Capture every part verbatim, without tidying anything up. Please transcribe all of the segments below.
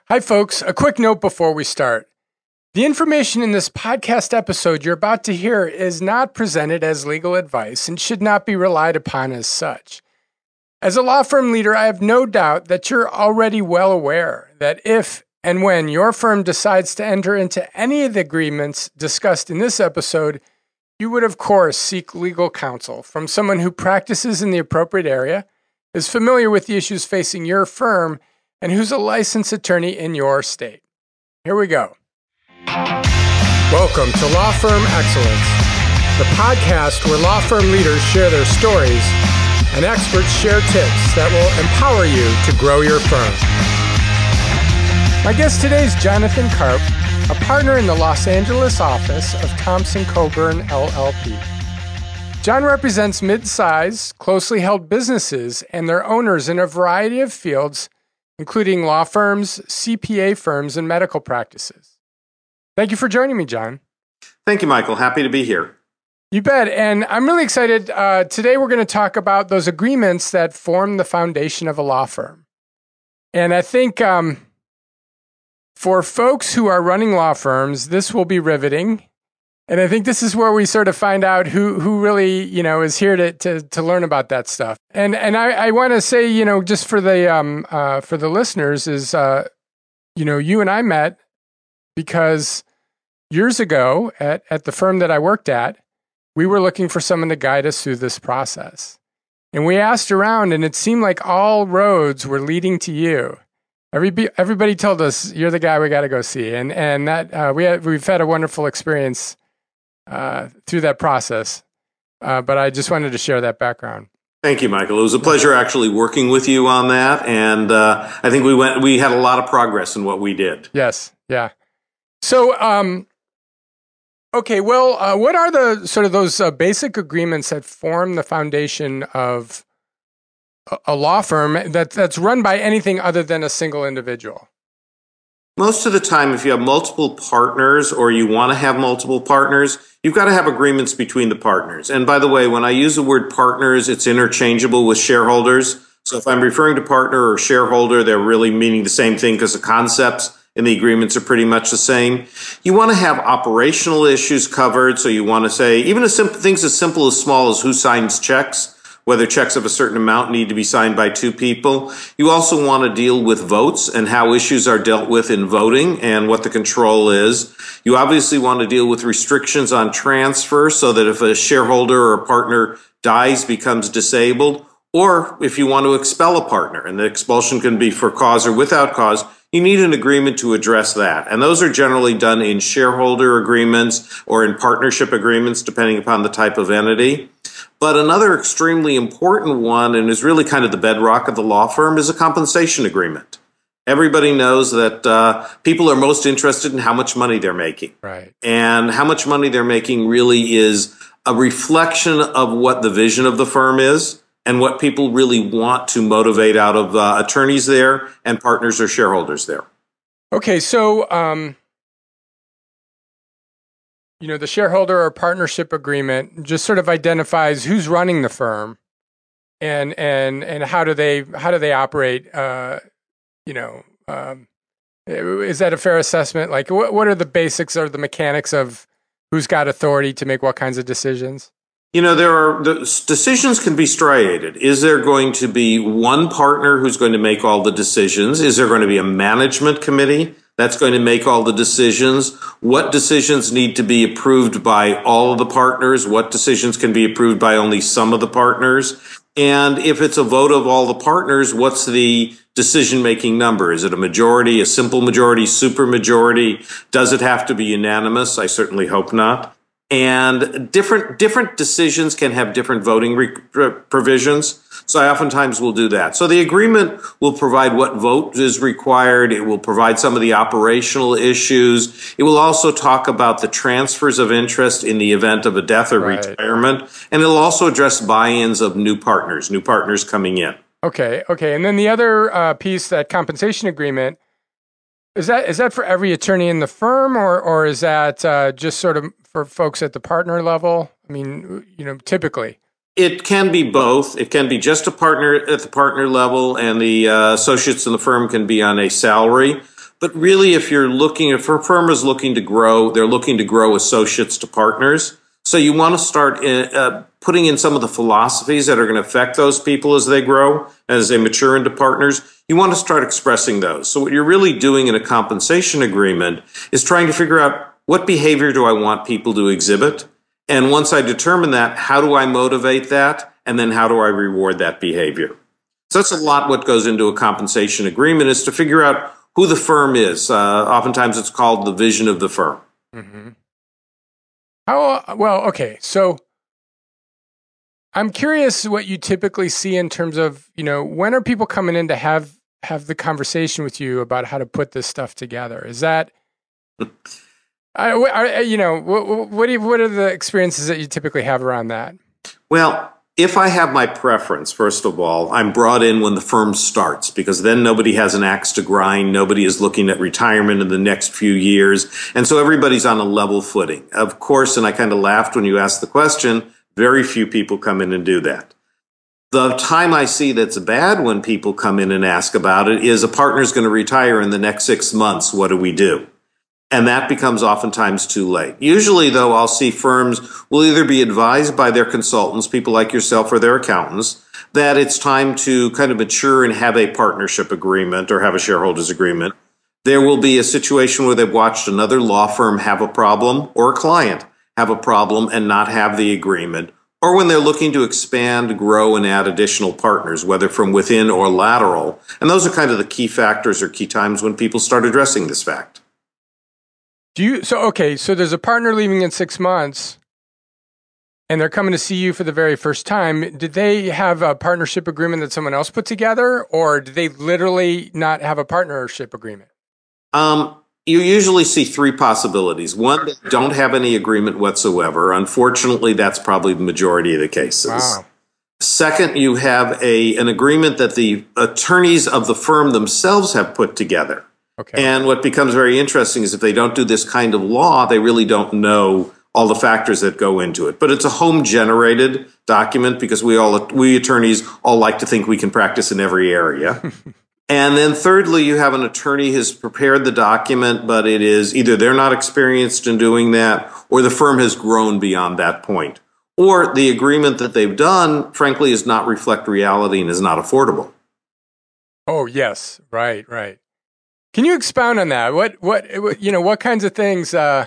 Hi, folks. A quick note before we start. The information in this podcast episode you're about to hear is not presented as legal advice and should not be relied upon as such. As a law firm leader, I have no doubt that you're already well aware that if and when your firm decides to enter into any of the agreements discussed in this episode, you would, of course, seek legal counsel from someone who practices in the appropriate area, is familiar with the issues facing your firm, and who's a licensed attorney in your state. Here we go. Welcome to Law Firm Excellence, the podcast where law firm leaders share their stories and experts share tips that will empower you to grow your firm. My guest today is Jonathan Karp, a partner in the Los Angeles office of Thompson Coburn, L L P. John represents mid-sized, closely held businesses and their owners in a variety of fields, including law firms, C P A firms, and medical practices. Thank you for joining me, John. Thank you, Michael. Happy to be here. You bet. And I'm really excited. Uh, today, we're going to talk about those agreements that form the foundation of a law firm. And I think um, for folks who are running law firms, this will be riveting. And I think this is where we sort of find out who who really, you know, is here to to, to learn about that stuff. And and I, I want to say, you know, just for the um uh, for the listeners is, uh, you know, you and I met because years ago at at the firm that I worked at, we were looking for someone to guide us through this process. And we asked around, and it seemed like all roads were leading to you. Every everybody told us you're the guy we got to go see, and and that uh, we had, we've had a wonderful experience Uh, through that process. Uh, but I just wanted to share that background. Thank you, Michael. It was a pleasure actually working with you on that. And uh, I think we went, we had a lot of progress in what we did. Yes. Yeah. So, um, okay. Well, uh, what are the sort of those uh, basic agreements that form the foundation of a, a law firm that that's run by anything other than a single individual? Most of the time, if you have multiple partners or you want to have multiple partners, you've got to have agreements between the partners. And by the way, when I use the word partners, it's interchangeable with shareholders. So if I'm referring to partner or shareholder, they're really meaning the same thing because the concepts in the agreements are pretty much the same. You want to have operational issues covered. So you want to say, even as simple, things as simple as small as who signs checks, whether checks of a certain amount need to be signed by two people. You also want to deal with votes and how issues are dealt with in voting and what the control is. You obviously want to deal with restrictions on transfer so that if a shareholder or a partner dies, becomes disabled, or if you want to expel a partner, and the expulsion can be for cause or without cause, you need an agreement to address that. And those are generally done in shareholder agreements or in partnership agreements, depending upon the type of entity. But another extremely important one, and is really kind of the bedrock of the law firm, is a compensation agreement. Everybody knows that uh, people are most interested in how much money they're making. Right. And how much money they're making really is a reflection of what the vision of the firm is and what people really want to motivate out of uh, attorneys there and partners or shareholders there. Okay, so um, you know, the shareholder or partnership agreement just sort of identifies who's running the firm, and and and how do they how do they operate? Uh, you know, um, is that a fair assessment? Like, what what are the basics or the mechanics of who's got authority to make what kinds of decisions? You know, there are the decisions can be striated. Is there going to be one partner who's going to make all the decisions? Is there going to be a management committee that's going to make all the decisions? What decisions need to be approved by all of the partners? What decisions can be approved by only some of the partners? And if it's a vote of all the partners, what's the decision-making number? Is it a majority, a simple majority, super majority? Does it have to be unanimous? I certainly hope not. And different different decisions can have different voting re- provisions. So I oftentimes will do that. So the agreement will provide what vote is required. It will provide some of the operational issues. It will also talk about the transfers of interest in the event of a death or right. retirement. And it'll also address buy-ins of new partners, new partners coming in. Okay, okay. And then the other uh, piece, that compensation agreement, is that is that for every attorney in the firm, or or is that uh, just sort of for folks at the partner level? I mean, you know, typically. It can be both. It can be just a partner at the partner level, and the uh, associates in the firm can be on a salary. But really, if you're looking, if a firm is looking to grow, they're looking to grow associates to partners. So you want to start in, uh, putting in some of the philosophies that are going to affect those people as they grow, as they mature into partners. You want to start expressing those. So what you're really doing in a compensation agreement is trying to figure out, what behavior do I want people to exhibit? And once I determine that, how do I motivate that? And then how do I reward that behavior? So that's a lot what goes into a compensation agreement, is to figure out who the firm is. Uh, oftentimes it's called the vision of the firm. Mm-hmm. How, well, okay. So I'm curious what you typically see in terms of, you know, when are people coming in to have, have the conversation with you about how to put this stuff together? Is that, I, I, you know, what, what, do you, what are the experiences that you typically have around that? Well, if I have my preference, first of all, I'm brought in when the firm starts, because then nobody has an axe to grind. Nobody is looking at retirement in the next few years. And so everybody's on a level footing. Of course, and I kind of laughed when you asked the question, very few people come in and do that. The time I see that's bad when people come in and ask about it is, a partner's going to retire in the next six months. What do we do? And that becomes oftentimes too late. Usually, though, I'll see firms will either be advised by their consultants, people like yourself or their accountants, that it's time to kind of mature and have a partnership agreement or have a shareholders agreement. There will be a situation where they've watched another law firm have a problem, or a client have a problem and not have the agreement, or when they're looking to expand, grow, and add additional partners, whether from within or lateral. And those are kind of the key factors or key times when people start addressing this fact. Do you, so, okay, so there's a partner leaving in six months and they're coming to see you for the very first time. Did they have a partnership agreement that someone else put together, or did they literally not have a partnership agreement? Um, you usually see three possibilities. One, they don't have any agreement whatsoever. Unfortunately, that's probably the majority of the cases. Wow. Second, you have a, an agreement that the attorneys of the firm themselves have put together. Okay. And what becomes very interesting is, if they don't do this kind of law, they really don't know all the factors that go into it. But it's a home-generated document, because we all, we attorneys all like to think we can practice in every area. And then thirdly, you have an attorney who's prepared the document, but it is either they're not experienced in doing that, or the firm has grown beyond that point. Or the agreement that they've done, frankly, does not reflect reality and is not affordable. Oh, yes. Right, right. Can you expound on that? What, what, you know, what kinds of things, uh,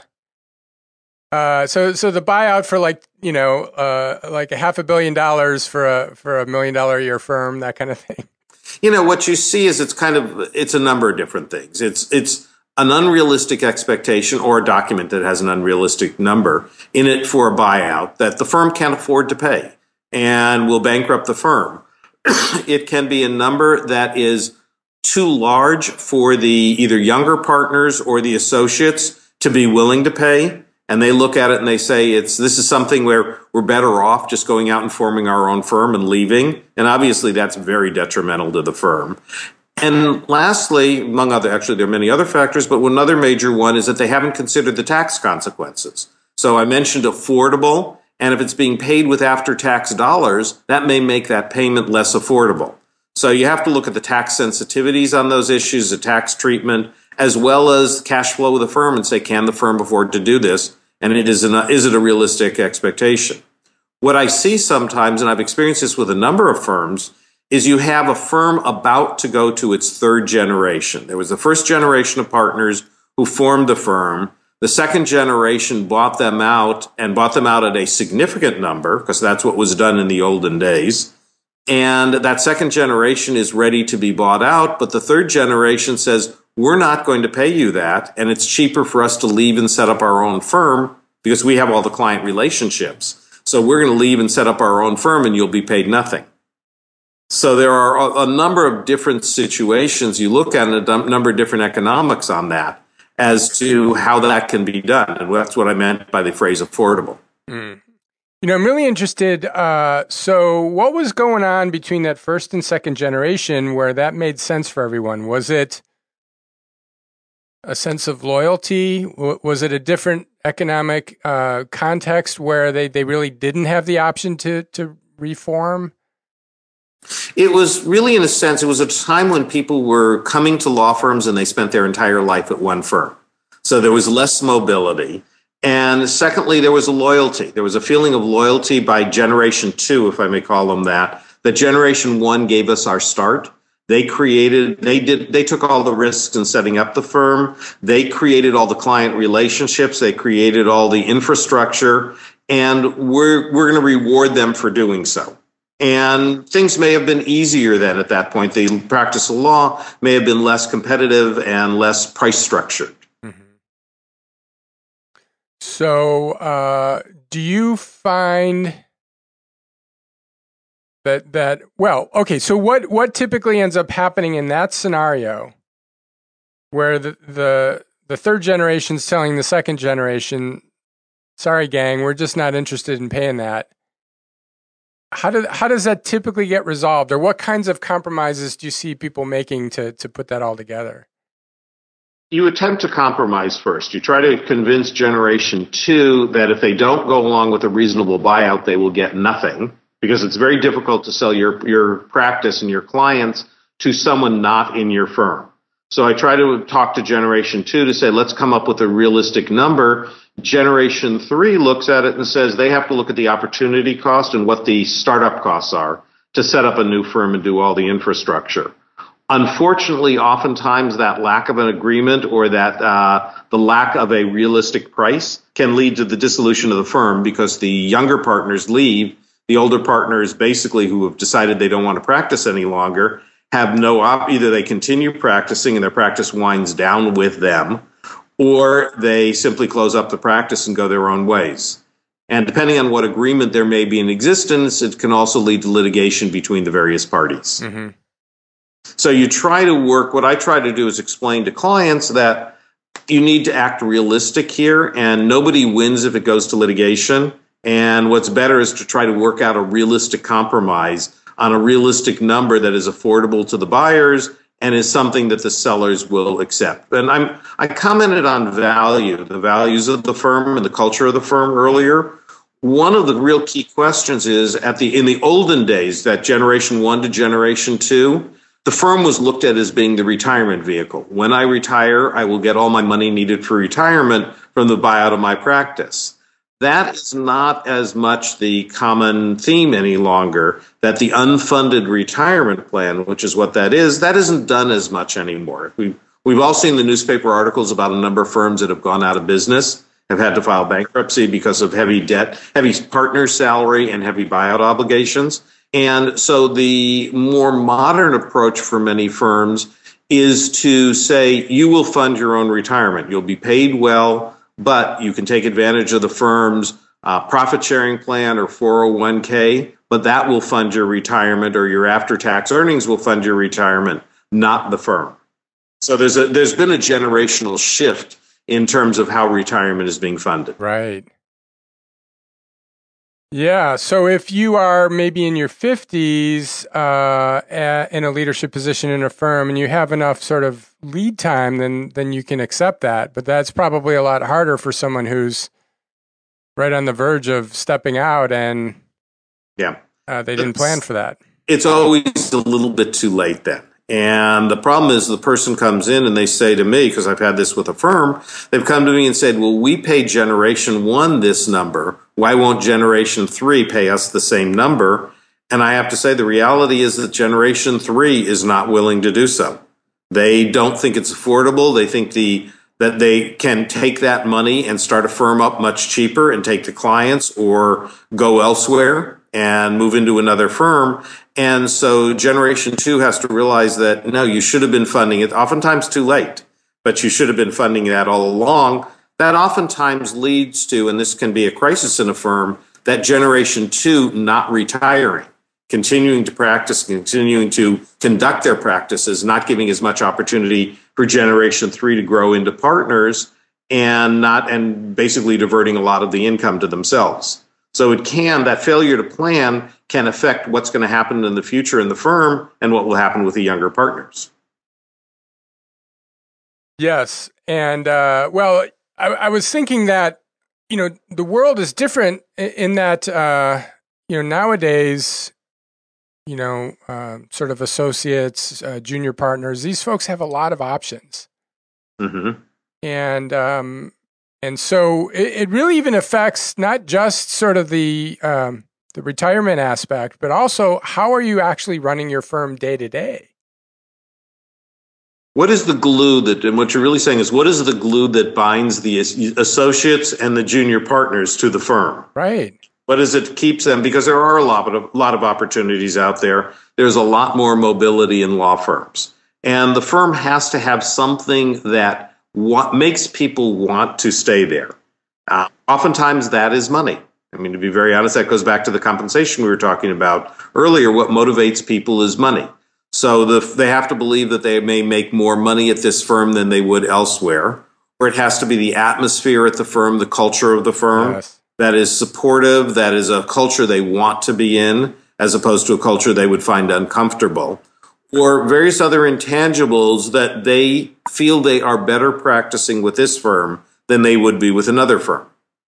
uh, so, so the buyout for, like, you know, uh, like a half a billion dollars for a, for a million dollar a year firm, that kind of thing. You know, what you see is it's kind of, it's a number of different things. It's, it's an unrealistic expectation, or a document that has an unrealistic number in it for a buyout that the firm can't afford to pay and will bankrupt the firm. It can be a number that is too large for the either younger partners or the associates to be willing to pay. And they look at it and they say, it's, this is something where we're better off just going out and forming our own firm and leaving. And obviously that's very detrimental to the firm. And lastly, among other, actually there are many other factors, but one other major one is that they haven't considered the tax consequences. So I mentioned affordable, and if it's being paid with after-tax dollars, that may make that payment less affordable. So you have to look at the tax sensitivities on those issues, the tax treatment, as well as cash flow of the firm, and say, can the firm afford to do this? And it is, an, is it a realistic expectation? What I see sometimes, and I've experienced this with a number of firms, is you have a firm about to go to its third generation. There was the first generation of partners who formed the firm. The second generation bought them out, and bought them out at a significant number, because that's what was done in the olden days. And that second generation is ready to be bought out, but the third generation says, we're not going to pay you that, and it's cheaper for us to leave and set up our own firm because we have all the client relationships. So we're going to leave and set up our own firm, and you'll be paid nothing. So there are a number of different situations you look at, and a number of different economics on that as to how that can be done. And that's what I meant by the phrase affordable. Mm. You know, I'm really interested. Uh, so what was going on between that first and second generation where that made sense for everyone? Was it a sense of loyalty? W- was it a different economic uh, context where they, they really didn't have the option to, to reform? It was really, in a sense, it was a time when people were coming to law firms and they spent their entire life at one firm. So there was less mobility. And secondly, there was a loyalty. There was a feeling of loyalty by generation two, if I may call them that, that generation one gave us our start. They created, they did, they took all the risks in setting up the firm. They created all the client relationships. They created all the infrastructure, and we're, we're going to reward them for doing so. And things may have been easier then at that point. The practice of law may have been less competitive and less price structured. Mm-hmm. So, uh, do you find that, that, well, okay, so what, what typically ends up happening in that scenario where the, the, the third generation's telling the second generation, sorry, gang, we're just not interested in paying that? How do, how does that typically get resolved, or what kinds of compromises do you see people making to, to put that all together? You attempt to compromise first. You try to convince generation two that if they don't go along with a reasonable buyout, they will get nothing, because it's very difficult to sell your, your practice and your clients to someone not in your firm. So I try to talk to generation two to say, let's come up with a realistic number. Generation three looks at it and says they have to look at the opportunity cost and what the startup costs are to set up a new firm and do all the infrastructure. Unfortunately, oftentimes that lack of an agreement or that uh, the lack of a realistic price can lead to the dissolution of the firm, because the younger partners leave. The older partners, basically, who have decided they don't want to practice any longer, have no op. Either they continue practicing and their practice winds down with them, or they simply close up the practice and go their own ways. And depending on what agreement there may be in existence, it can also lead to litigation between the various parties. Mm-hmm. So you try to work, what I try to do is explain to clients that you need to act realistic here, and nobody wins if it goes to litigation. And what's better is to try to work out a realistic compromise on a realistic number that is affordable to the buyers and is something that the sellers will accept. And I'm, I commented on value, the values of the firm and the culture of the firm earlier. One of the real key questions is, at the in the olden days, that generation one to generation two, the firm was looked at as being the retirement vehicle. When I retire, I will get all my money needed for retirement from the buyout of my practice. That is not as much the common theme any longer, that the unfunded retirement plan, which is what that is, that isn't done as much anymore. We've, we've all seen the newspaper articles about a number of firms that have gone out of business, have had to file bankruptcy because of heavy debt, heavy partner salary, and heavy buyout obligations. And so the more modern approach for many firms is to say, you will fund your own retirement. You'll be paid well, but you can take advantage of the firm's uh, profit sharing plan or four oh one k, but that will fund your retirement, or your after-tax earnings will fund your retirement, not the firm. So there's a there's been a generational shift in terms of how retirement is being funded. Right. Yeah. So if you are maybe in your fifties uh, a, in a leadership position in a firm and you have enough sort of lead time, then then you can accept that. But that's probably a lot harder for someone who's right on the verge of stepping out and yeah, uh, they didn't it's, plan for that. It's always a little bit too late then. And the problem is, the person comes in and they say to me, because I've had this with a firm, they've come to me and said, well, we pay generation one this number. Why won't generation three pay us the same number? And I have to say, the reality is that generation three is not willing to do so. They don't think it's affordable. They think the that they can take that money and start a firm up much cheaper and take the clients, or go elsewhere and move into another firm. And so generation two has to realize that, no, you should have been funding it, oftentimes too late, but you should have been funding that all along. That oftentimes leads to, and this can be a crisis in a firm, that generation two not retiring, continuing to practice, continuing to conduct their practices, not giving as much opportunity for generation three to grow into partners, and not, and basically diverting a lot of the income to themselves. So it can, that failure to plan can affect what's going to happen in the future in the firm and what will happen with the younger partners. Yes. And, uh, well, I, I was thinking that, you know, the world is different in that, uh, you know, nowadays you know, uh, sort of associates, uh, junior partners, these folks have a lot of options. Mm-hmm. And um, and so it, it really even affects not just sort of the um, the retirement aspect, but also how are you actually running your firm day to day? What is the glue that, and what you're really saying is, what is the glue that binds the associates and the junior partners to the firm? Right. What is it that keeps them? Because there are a lot of, a lot of opportunities out there. There's a lot more mobility in law firms. And the firm has to have something that what makes people want to stay there. Uh, oftentimes that is money. I mean, to be very honest, that goes back to the compensation we were talking about earlier. What motivates people is money. So the, they have to believe that they may make more money at this firm than they would elsewhere. Or it has to be the atmosphere at the firm, the culture of the firm. Yes. That is supportive, that is a culture they want to be in, as opposed to a culture they would find uncomfortable, or various other intangibles that they feel they are better practicing with this firm than they would be with another firm.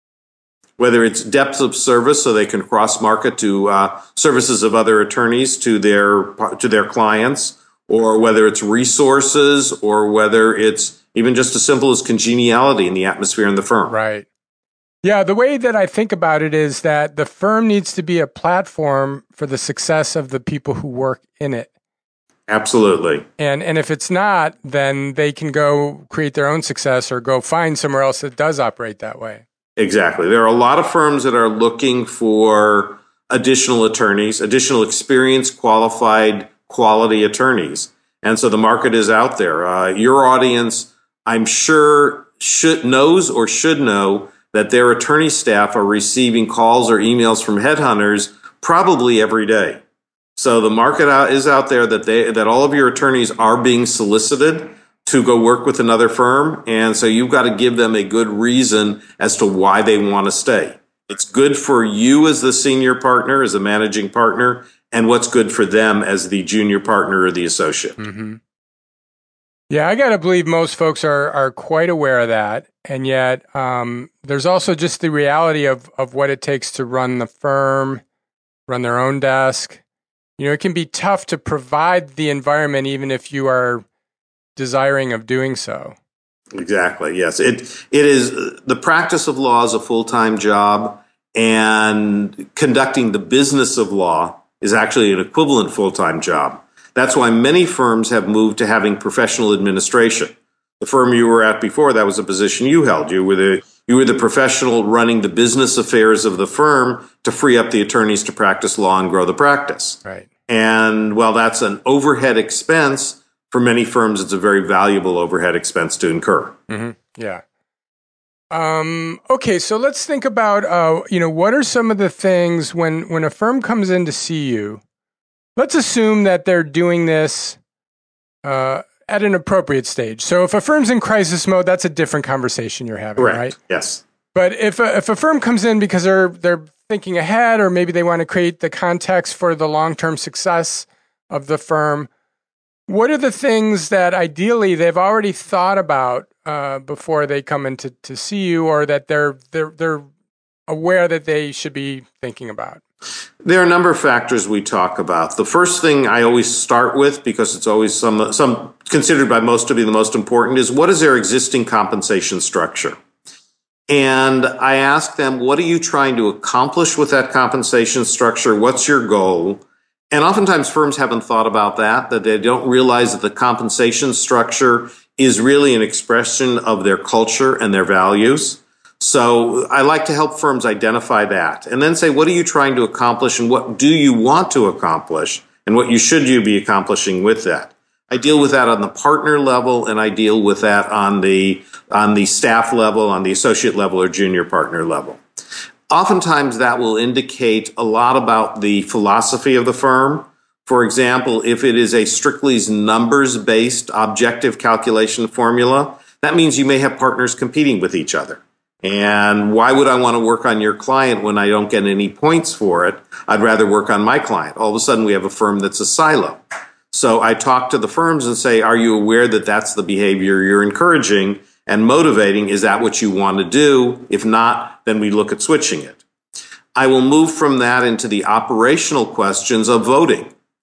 Whether it's depth of service, so they can cross-market to uh, services of other attorneys to their to their clients, or whether it's resources, or whether it's even just as simple as congeniality in the atmosphere in the firm. Right. Yeah, the way that I think about it is that the firm needs to be a platform for the success of the people who work in it. Absolutely. And and if it's not, then they can go create their own success or go find somewhere else that does operate that way. Exactly. There are a lot of firms that are looking for additional attorneys, additional experienced, qualified, quality attorneys. And so the market is out there. Uh, your audience, I'm sure, should knows or should know that their attorney staff are receiving calls or emails from headhunters probably every day. So the market out is out there that they that all of your attorneys are being solicited to go work with another firm, and so you've got to give them a good reason as to why they want to stay. It's good for you as the senior partner, as a managing partner, and what's good for them as the junior partner or the associate. Mm-hmm. Yeah, I got to believe most folks are are quite aware of that. And yet um, there's also just the reality of, of what it takes to run the firm, run their own desk. You know, it can be tough to provide the environment even if you are desiring of doing so. Exactly, yes. It It is, the practice of law is a full-time job, and conducting the business of law is actually an equivalent full-time job. That's why many firms have moved to having professional administration. The firm you were at before, that was a position you held. You were the you were the professional running the business affairs of the firm to free up the attorneys to practice law and grow the practice. Right. And while that's an overhead expense, for many firms, it's a very valuable overhead expense to incur. Mm-hmm. Yeah. Um, okay, so let's think about, uh, you know, what are some of the things when, when a firm comes in to see you? Let's assume that they're doing this uh, at an appropriate stage. So if a firm's in crisis mode, that's a different conversation you're having, Correct. Right? Yes. But if a, if a firm comes in because they're they're thinking ahead, or maybe they want to create the context for the long-term success of the firm, what are the things that ideally they've already thought about uh, before they come in to, to see you, or that they're they're they're aware that they should be thinking about? There are a number of factors we talk about. The first thing I always start with, because it's always some some considered by most to be the most important, is what is their existing compensation structure? And I ask them, what are you trying to accomplish with that compensation structure? What's your goal? And oftentimes firms haven't thought about that, that they don't realize that the compensation structure is really an expression of their culture and their values. So I like to help firms identify that and then say, what are you trying to accomplish and what do you want to accomplish and what you should you be accomplishing with that? I deal with that on the partner level, and I deal with that on the on the staff level, on the associate level or junior partner level. Oftentimes that will indicate a lot about the philosophy of the firm. For example, if it is a strictly numbers-based objective calculation formula, that means you may have partners competing with each other. And why would I want to work on your client when I don't get any points for it? I'd rather work on my client. All of a sudden we have a firm that's a silo. So I talk to the firms and say, are you aware that that's the behavior you're encouraging and motivating? Is that what you want to do? If not, then we look at switching it. I will move from that into the operational questions of voting.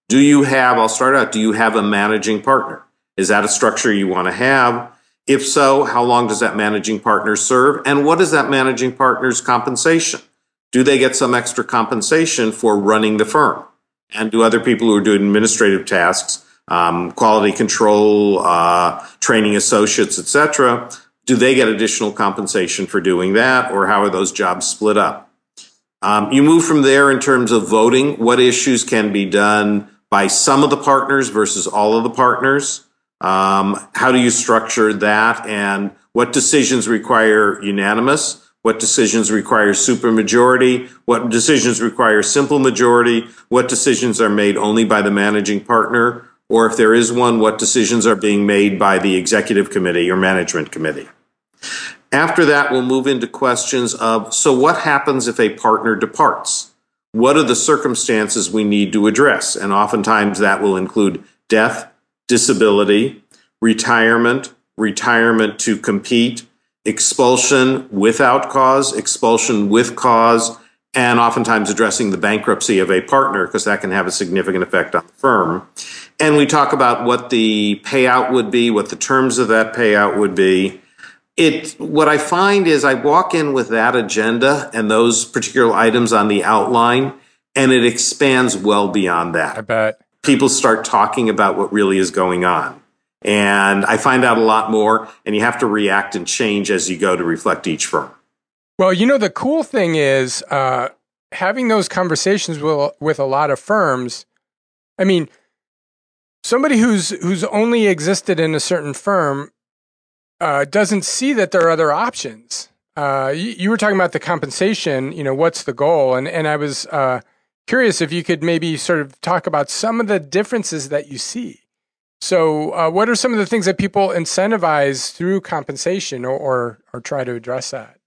Do you have, I'll start out, do you have a managing partner? Is that a structure you want to have? If so, how long does that managing partner serve? And what is that managing partner's compensation? Do they get some extra compensation for running the firm? And do other people who are doing administrative tasks, um, quality control, uh, training associates, et cetera, do they get additional compensation for doing that? Or how are those jobs split up? Um, you move from there in terms of voting. What issues can be done by some of the partners versus all of the partners? Um, how do you structure that? And what decisions require unanimous? What decisions require supermajority? What decisions require simple majority? What decisions are made only by the managing partner? Or if there is one, what decisions are being made by the executive committee or management committee? After that, we'll move into questions of, so what happens if a partner departs? What are the circumstances we need to address? And oftentimes that will include death, disability, retirement, retirement to compete, expulsion without cause, expulsion with cause, and oftentimes addressing the bankruptcy of a partner because that can have a significant effect on the firm. And we talk about what the payout would be, what the terms of that payout would be. It, what I find is I walk in with that agenda and those particular items on the outline, and it expands well beyond that. I bet. People start talking about what really is going on. And I find out a lot more, and you have to react and change as you go to reflect each firm. Well, you know, the cool thing is uh, having those conversations with, with a lot of firms. I mean, somebody who's who's only existed in a certain firm uh, doesn't see that there are other options. Uh, you, you were talking about the compensation, you know, what's the goal? And, and I was uh, curious if you could maybe sort of talk about some of the differences that you see. So uh, what are some of the things that people incentivize through compensation or, or, or try to address that?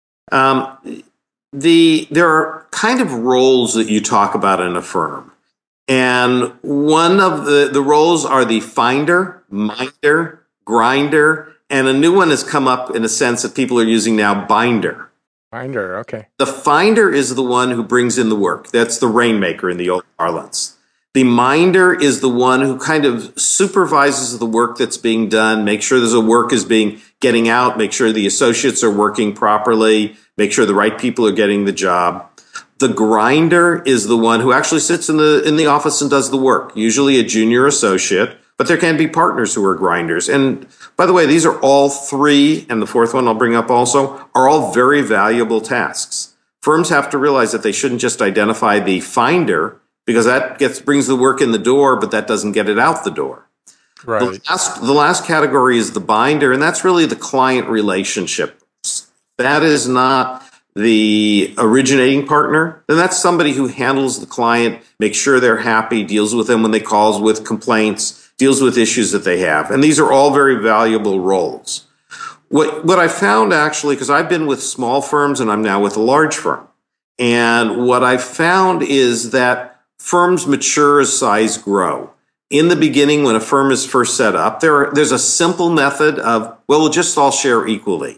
Um, the there are kind of roles that you talk about in a firm. And one of the, the roles are the finder, minder, grinder, and a new one has come up in a sense that people are using now, binder. Binder, okay. The finder is the one who brings in the work. That's the rainmaker in the old parlance. The minder is the one who kind of supervises the work that's being done, make sure the work is being getting out, make sure the associates are working properly, make sure the right people are getting the job. The grinder is the one who actually sits in the in the office and does the work, usually a junior associate, but there can be partners who are grinders. And by the way, these are all three, and the fourth one I'll bring up also, are all very valuable tasks. Firms have to realize that they shouldn't just identify the finder, because that gets brings the work in the door, but that doesn't get it out the door. Right. The last, the last category is the binder, and that's really the client relationship. That is not the originating partner. Then that's somebody who handles the client, makes sure they're happy, deals with them when they call with complaints, deals with issues that they have. And these are all very valuable roles. What, what I found actually, because I've been with small firms and I'm now with a large firm, and what I found is that firms mature as size grow. In the beginning, when a firm is first set up, there, there's a simple method of, well, we'll just all share equally.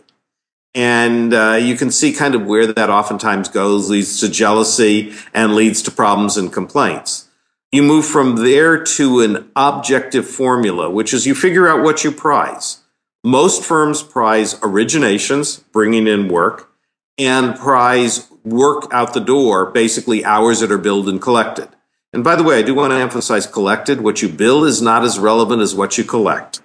And uh, you can see kind of where that oftentimes goes, leads to jealousy and leads to problems and complaints. You move from there to an objective formula, which is you figure out what you prize. Most firms prize originations, bringing in work, and prize work out the door, basically hours that are billed and collected. And by the way, I do want to emphasize collected. What you bill is not as relevant as what you collect.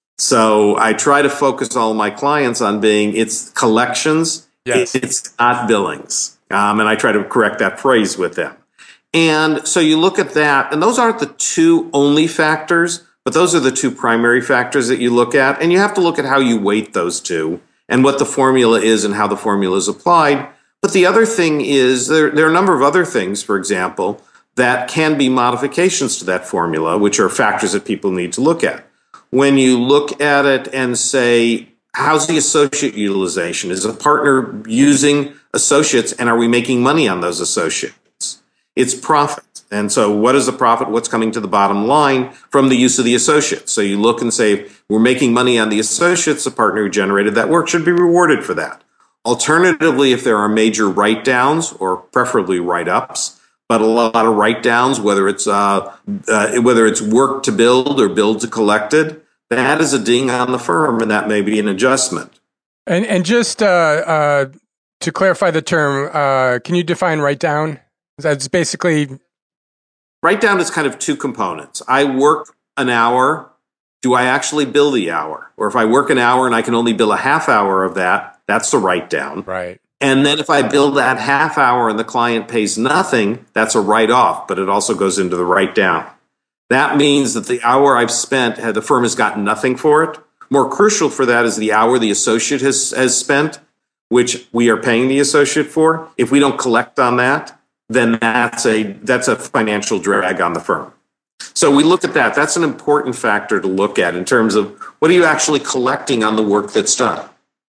So I try to focus all my clients on being, it's collections, yes. It's not billings. Um, and I try to correct that phrase with them. And so you look at that, and those aren't the two only factors, but those are the two primary factors that you look at. And you have to look at how you weight those two and what the formula is and how the formula is applied. But the other thing is there, there are a number of other things, for example, that can be modifications to that formula, which are factors that people need to look at. When you look at it and say, how's the associate utilization? Is a partner using associates, and are we making money on those associates? It's profit. And so what is the profit? What's coming to the bottom line from the use of the associates? So you look and say, we're making money on the associates. The partner who generated that work should be rewarded for that. Alternatively, if there are major write-downs or preferably write-ups, but a lot of write-downs, whether it's uh, uh, whether it's work to build or build to collected, that is a ding on the firm, and that may be an adjustment. And and just uh, uh, to clarify the term, uh, can you define write-down? That's basically... Write-down is kind of two components. I work an hour. Do I actually bill the hour? Or if I work an hour and I can only bill a half hour of that, that's the write-down. Right. And then if I bill that half hour and the client pays nothing, that's a write-off, but it also goes into the write-down. That means that the hour I've spent, the firm has gotten nothing for it. More crucial for that is the hour the associate has, has spent, which we are paying the associate for. If we don't collect on that, then that's a that's a financial drag on the firm. So we look at that. That's an important factor to look at in terms of what are you actually collecting on the work that's done.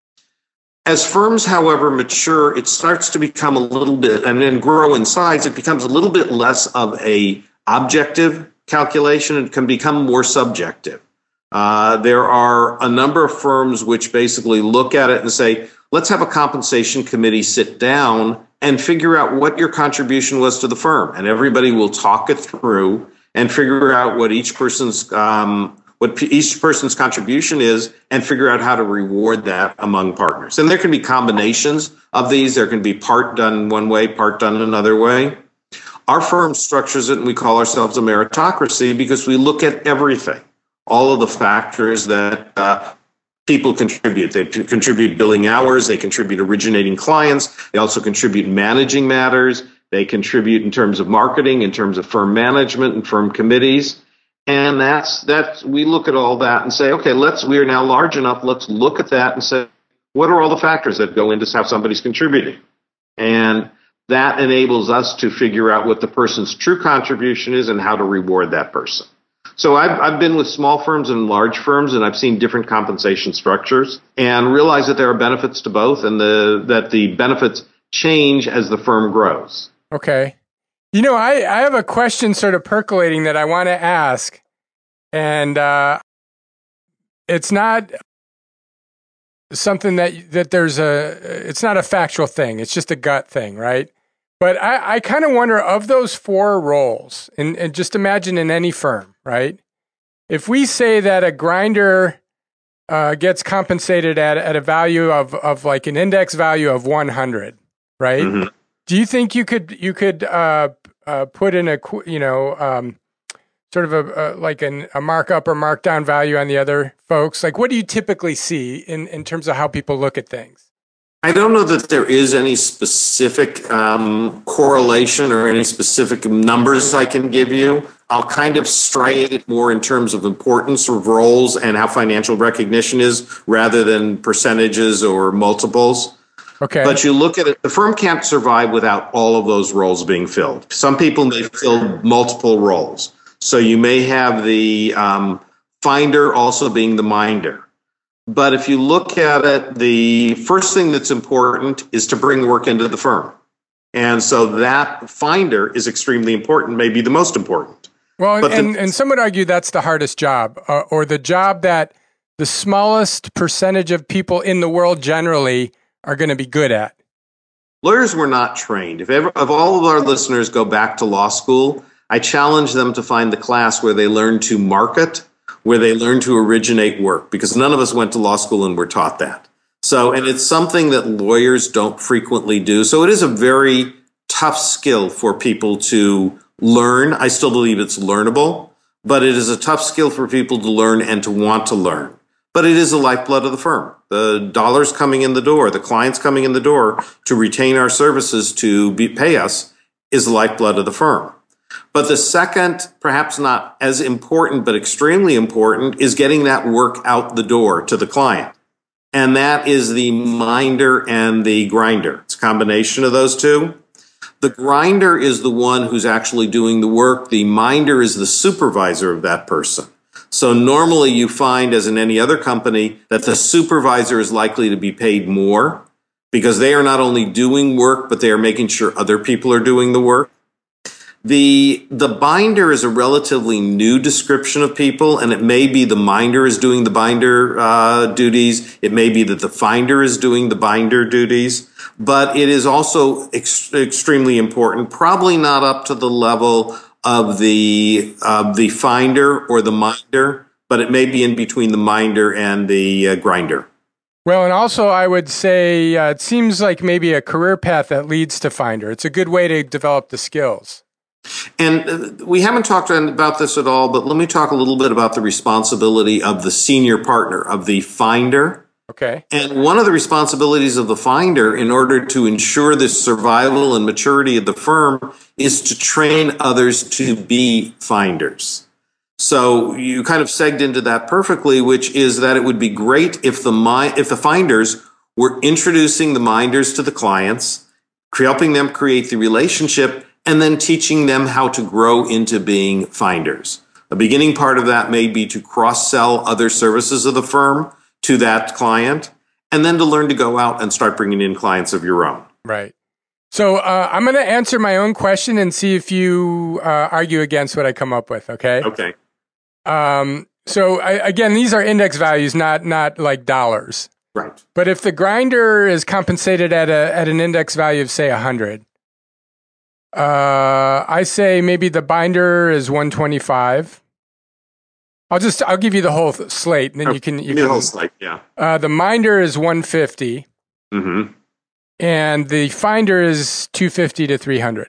As firms, however, mature, it starts to become a little bit, and then grow in size, it becomes a little bit less of a objective calculation and can become more subjective. Uh, there are a number of firms which basically look at it and say, let's have a compensation committee sit down and figure out what your contribution was to the firm. And everybody will talk it through and figure out what each person's um, what each person's contribution is and figure out how to reward that among partners. And there can be combinations of these. There can be part done one way, part done another way. Our firm structures it, and we call ourselves a meritocracy because we look at everything, all of the factors that uh, people contribute. They contribute billing hours. They contribute originating clients. They also contribute managing matters. They contribute in terms of marketing, in terms of firm management and firm committees. And that's, that's, we look at all that and say, okay, let's, we are now large enough. Let's look at that and say, what are all the factors that go into how somebody's contributing? And that enables us to figure out what the person's true contribution is and how to reward that person. So I've, I've been with small firms and large firms, and I've seen different compensation structures and realized that there are benefits to both and the, that the benefits change as the firm grows. Okay. You know, I, I have a question sort of percolating that I want to ask, and uh, it's not something that that there's a, it's not a factual thing. It's just a gut thing, right? But I, I kind of wonder, of those four roles, and, and just imagine in any firm, right? If we say that a grinder uh, gets compensated at, at a value of, of like an index value of one hundred, right? Mm-hmm. Do you think you could you could uh, uh, put in a you know um, sort of a, a like an, a markup or markdown value on the other folks? Like, what do you typically see in, in terms of how people look at things? I don't know that there is any specific um, correlation or any specific numbers I can give you. I'll kind of stray it more in terms of importance of roles and how financial recognition is rather than percentages or multiples. Okay. But you look at it, the firm can't survive without all of those roles being filled. Some people may fill multiple roles. So you may have the um, finder also being the minder. But if you look at it, the first thing that's important is to bring work into the firm. And so that finder is extremely important, maybe the most important. Well, and, the, and, and some would argue that's the hardest job, uh, or the job that the smallest percentage of people in the world generally are going to be good at. Lawyers were not trained. If, ever, if all of our listeners go back to law school, I challenge them to find the class where they learn to market, where they learn to originate work, because none of us went to law school and were taught that. So, and it's something that lawyers don't frequently do. So it is a very tough skill for people to learn. I still believe it's learnable, but it is a tough skill for people to learn and to want to learn. But it is the lifeblood of the firm. The dollars coming in the door, the clients coming in the door to retain our services to be, pay us is the lifeblood of the firm. But the second, perhaps not as important, but extremely important, is getting that work out the door to the client. And that is the minder and the grinder. It's a combination of those two. The grinder is the one who's actually doing the work. The minder is the supervisor of that person. So normally you find, as in any other company, that the supervisor is likely to be paid more because they are not only doing work, but they are making sure other people are doing the work. The the binder is a relatively new description of people, and it may be the minder is doing the binder uh, duties. It may be that the finder is doing the binder duties, but it is also ex- extremely important. Probably not up to the level of the of the finder or the minder, but it may be in between the minder and the uh, grinder. Well, and also I would say uh, it seems like maybe a career path that leads to finder. It's a good way to develop the skills. And we haven't talked about this at all, but let me talk a little bit about the responsibility of the senior partner, of the finder. Okay. And one of the responsibilities of the finder, in order to ensure the survival and maturity of the firm, is to train others to be finders. So you kind of segged into that perfectly, which is that it would be great if the mi- if the finders were introducing the minders to the clients, helping them create the relationship, and then teaching them how to grow into being finders. A beginning part of that may be to cross-sell other services of the firm to that client, and then to learn to go out and start bringing in clients of your own. Right. So uh, I'm going to answer my own question and see if you uh, argue against what I come up with, okay? Okay. Um, so I, again, these are index values, not not like dollars. Right. But if the grinder is compensated at a at an index value of, say, one hundred, Uh, I say maybe the binder is one twenty-five. I'll just I'll give you the whole th- slate, and then oh, you can you can, can. The whole slate, yeah. Uh, the minder is one fifty, mm-hmm. and the finder is two fifty to three hundred.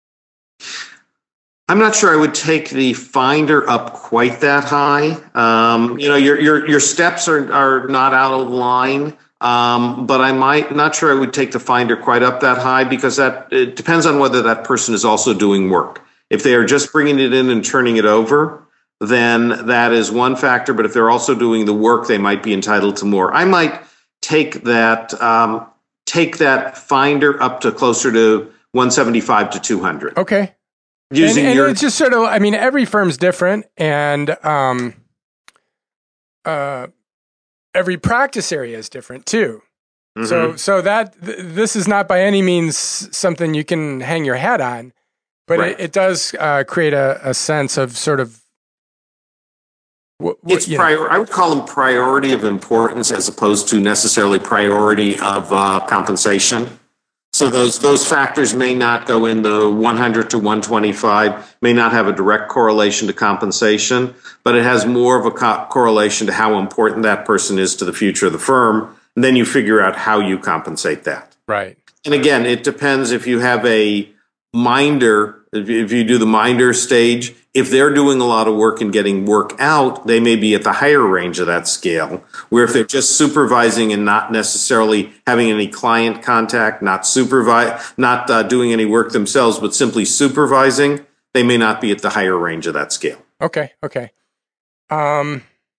I'm not sure I would take the finder up quite that high. Um, you know, your your your steps are are not out of line. Um, but I might not sure I would take the finder quite up that high, because that it depends on whether that person is also doing work. If they are just bringing it in and turning it over, then that is one factor. But if they're also doing the work, they might be entitled to more. I might take that um, take that finder up to closer to one seventy-five to two hundred. Okay. Using and, and your, it's just sort of, I mean, every firm's different, and um, uh. every practice area is different too. Mm-hmm. So, so that th- this is not by any means something you can hang your hat on, but right. it, it does uh, create a, a sense of sort of. Wh- wh- it's prior. I would call them priority of importance as opposed to necessarily priority of uh, compensation. So those those factors may not go in the one hundred to one twenty-five, may not have a direct correlation to compensation, but it has more of a co- correlation to how important that person is to the future of the firm. And then you figure out how you compensate that. Right. And again, it depends if you have a minder, if you, if you do the minder stage, if they're doing a lot of work and getting work out, they may be at the higher range of that scale. Where if they're just supervising and not necessarily having any client contact, not supervise, not uh, doing any work themselves, but simply supervising, they may not be at the higher range of that scale. Okay. Okay. Um,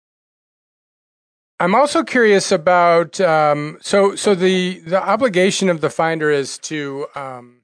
I'm also curious about um, so so the the obligation of the finder is to um,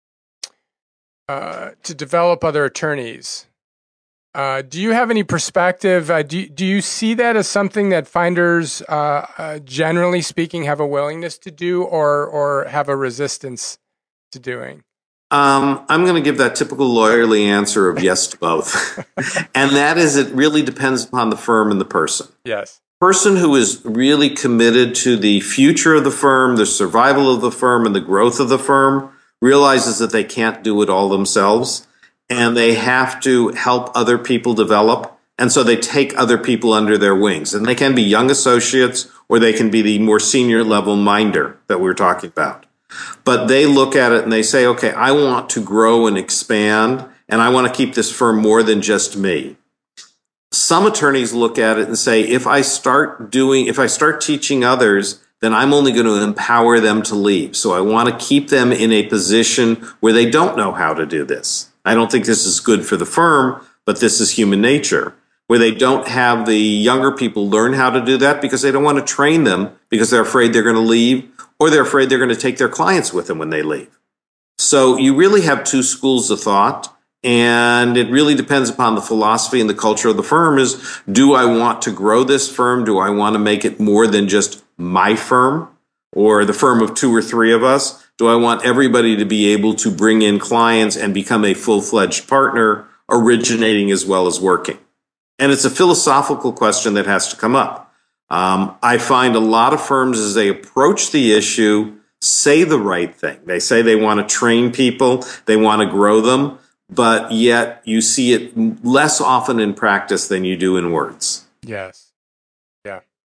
uh, to develop other attorneys. Uh, do you have any perspective? Uh, do do you see that as something that finders, uh, uh, generally speaking, have a willingness to do, or or have a resistance to doing? Um, I'm going to give that typical lawyerly answer of yes to both, and that is it really depends upon the firm and the person. Yes. Person who is really committed to the future of the firm, the survival of the firm, and the growth of the firm realizes that they can't do it all themselves. And they have to help other people develop. And so they take other people under their wings. And they can be young associates, or they can be the more senior level minder that we we're talking about. But they look at it and they say, okay, I want to grow and expand, and I want to keep this firm more than just me. Some attorneys look at it and say, if I start doing, if I start teaching others, then I'm only going to empower them to leave. So I want to keep them in a position where they don't know how to do this. I don't think this is good for the firm, but this is human nature, where they don't have the younger people learn how to do that because they don't want to train them because they're afraid they're going to leave, or they're afraid they're going to take their clients with them when they leave. So you really have two schools of thought, and it really depends upon the philosophy and the culture of the firm is, do I want to grow this firm? Do I want to make it more than just my firm or the firm of two or three of us? Do I want everybody to be able to bring in clients and become a full-fledged partner, originating as well as working? And it's a philosophical question that has to come up. Um, I find a lot of firms, as they approach the issue, say the right thing. They say they want to train people, they want to grow them, but yet you see it less often in practice than you do in words. Yes. Yeah.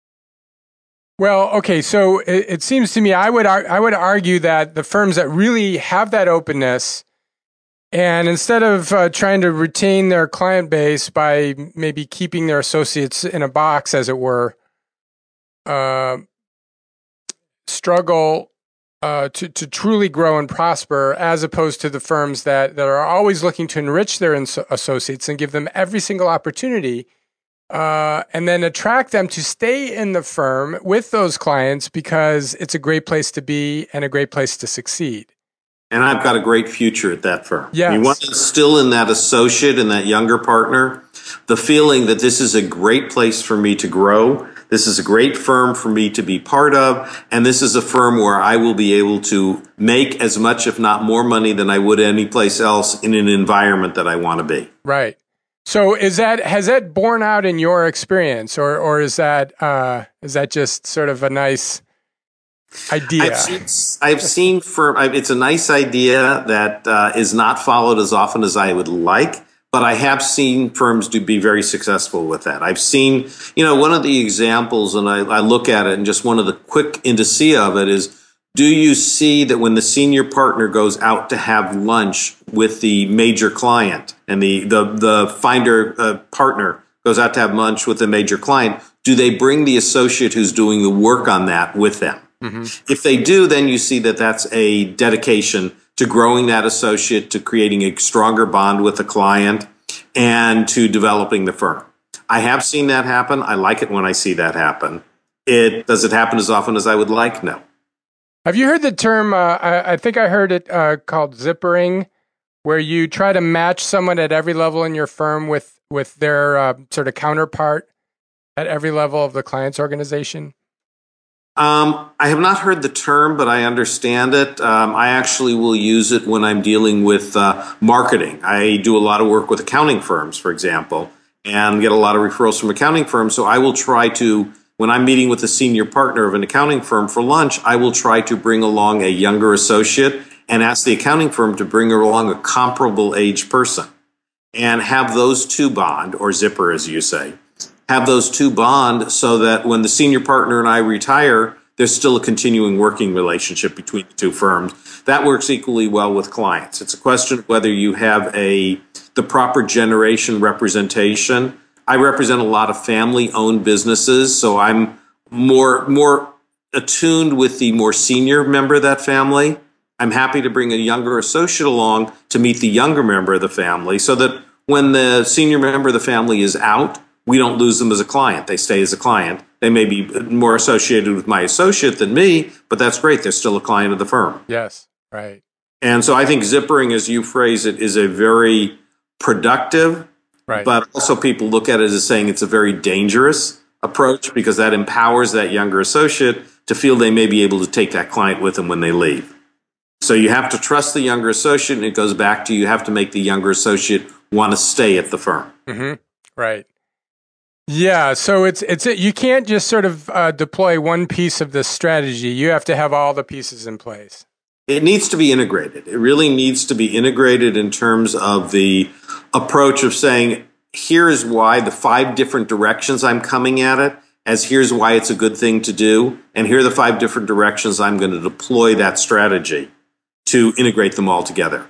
Well, okay. So it, it seems to me, I would ar- I would argue that the firms that really have that openness, and instead of uh, trying to retain their client base by maybe keeping their associates in a box, as it were, uh, struggle uh, to to truly grow and prosper, as opposed to the firms that that are always looking to enrich their ins- associates and give them every single opportunity. Uh, and then attract them to stay in the firm with those clients because it's a great place to be and a great place to succeed. And I've got a great future at that firm. Yes. You want to instill in that associate and that younger partner the feeling that this is a great place for me to grow. This is a great firm for me to be part of. And this is a firm where I will be able to make as much, if not more money than I would any place else in an environment that I want to be. Right. So is that, has that borne out in your experience, or or is that uh, is that just sort of a nice idea? I've seen, I've seen firm. It's a nice idea that uh, is not followed as often as I would like, but I have seen firms do be very successful with that. I've seen, you know, one of the examples, and I, I look at it, and just one of the quick indicia of it is, do you see that when the senior partner goes out to have lunch with the major client and the, the, the finder uh, partner goes out to have lunch with the major client, do they bring the associate who's doing the work on that with them? Mm-hmm. If they do, then you see that that's a dedication to growing that associate, to creating a stronger bond with the client, and to developing the firm. I have seen that happen. I like it when I see that happen. It does it happen as often as I would like? No. Have you heard the term, uh, I, I think I heard it uh, called zippering, where you try to match someone at every level in your firm with, with their uh, sort of counterpart at every level of the client's organization? Um, I have not heard the term, but I understand it. Um, I actually will use it when I'm dealing with uh, marketing. I do a lot of work with accounting firms, for example, and get a lot of referrals from accounting firms. So I will try to, when I'm meeting with a senior partner of an accounting firm for lunch, I will try to bring along a younger associate and ask the accounting firm to bring along a comparable age person and have those two bond, or zipper as you say, have those two bond so that when the senior partner and I retire, there's still a continuing working relationship between the two firms. That works equally well with clients. It's a question of whether you have a the proper generation representation. I represent a lot of family-owned businesses, so I'm more more attuned with the more senior member of that family. I'm happy to bring a younger associate along to meet the younger member of the family so that when the senior member of the family is out, we don't lose them as a client. They stay as a client. They may be more associated with my associate than me, but that's great. They're still a client of the firm. Yes, right. And so I think zippering, as you phrase it, is a very productive, right. But also people look at it as saying it's a very dangerous approach because that empowers that younger associate to feel they may be able to take that client with them when they leave. So you have to trust the younger associate, and it goes back to you have to make the younger associate want to stay at the firm. Mm-hmm. Right. Yeah, so it's it's you can't just sort of uh, deploy one piece of this strategy. You have to have all the pieces in place. It needs to be integrated. It really needs to be integrated in terms of the approach of saying, here's why the five different directions I'm coming at it, as here's why it's a good thing to do, and here are the five different directions I'm going to deploy that strategy to integrate them all together.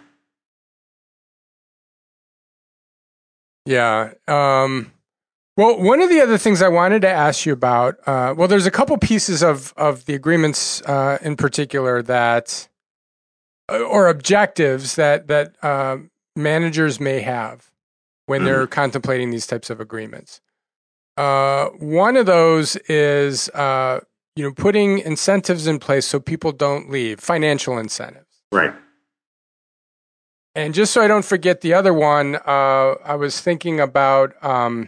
Yeah. Um, well, one of the other things I wanted to ask you about, uh, well, there's a couple pieces of, of the agreements uh, in particular that, or objectives that, that uh, managers may have when mm-hmm. they're contemplating these types of agreements. Uh, one of those is, uh, you know, putting incentives in place so people don't leave, financial incentives. Right. And just so I don't forget the other one, uh, I was thinking about, um,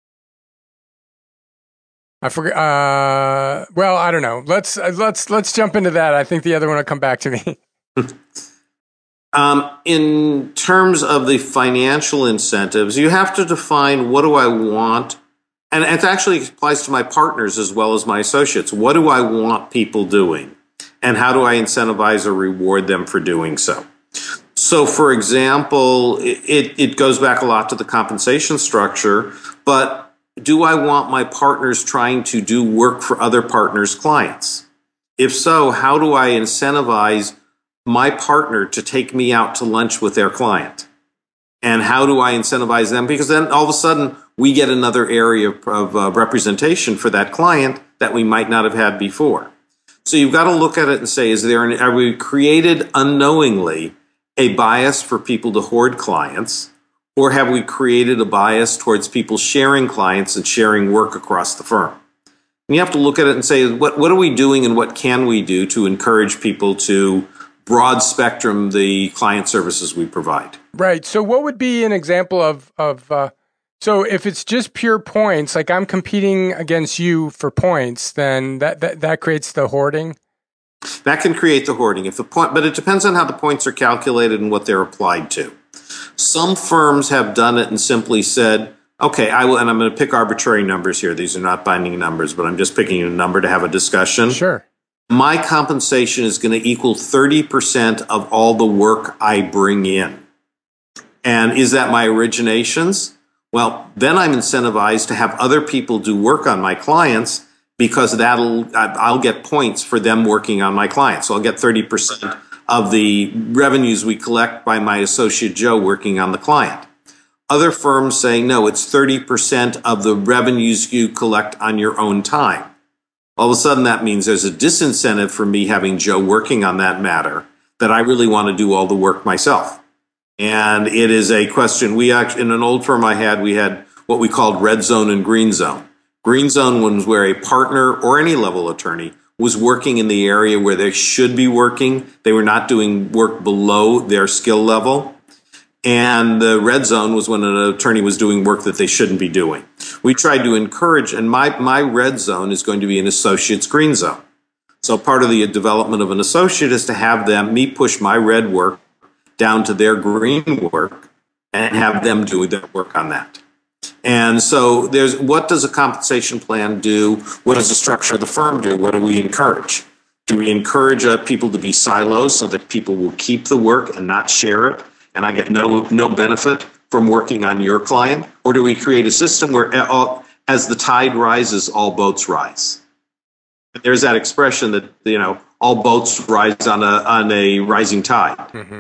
I forget, uh, well, I don't know. Let's, uh, let's, let's jump into that. I think the other one will come back to me. Um, in terms of the financial incentives, you have to define what do I want, and it actually applies to my partners as well as my associates. What do I want people doing, and how do I incentivize or reward them for doing so? So, for example, it, it goes back a lot to the compensation structure, but do I want my partners trying to do work for other partners' clients? If so, how do I incentivize my partner to take me out to lunch with their client? And how do I incentivize them? Because then all of a sudden we get another area of, of uh, representation for that client that we might not have had before. So you've got to look at it and say, is there an, are we created unknowingly a bias for people to hoard clients, or have we created a bias towards people sharing clients and sharing work across the firm? And you have to look at it and say, what, what are we doing and what can we do to encourage people to broad spectrum the client services we provide? Right. So what would be an example of, of uh, so if it's just pure points, like I'm competing against you for points, then that, that, that creates the hoarding? That can create the hoarding. If the point, but it depends on how the points are calculated and what they're applied to. Some firms have done it and simply said, okay, I will, and I'm going to pick arbitrary numbers here. These are not binding numbers, but I'm just picking a number to have a discussion. Sure. My compensation is going to equal thirty percent of all the work I bring in. And is that my originations? Well, then I'm incentivized to have other people do work on my clients, because that'll, I'll get points for them working on my clients. So I'll get thirty percent of the revenues we collect by my associate Joe working on the client. Other firms say, no, it's thirty percent of the revenues you collect on your own time. All of a sudden, that means there's a disincentive for me having Joe working on that matter, that I really want to do all the work myself. And it is a question. We actually, in an old firm I had, we had what we called red zone and green zone. Green zone was where a partner or any level attorney was working in the area where they should be working. They were not doing work below their skill level. And the red zone was when an attorney was doing work that they shouldn't be doing. We tried to encourage, and my, my red zone is going to be an associate's green zone. So part of the development of an associate is to have them, me push my red work down to their green work and have them do their work on that. And so there's, what does a compensation plan do? What does the structure of the firm do? What do we encourage? Do we encourage uh, people to be silos so that people will keep the work and not share it, and I get no no benefit from working on your client? Or do we create a system where all, as the tide rises, all boats rise? There's that expression that, you know, all boats rise on a on a rising tide. Mm-hmm.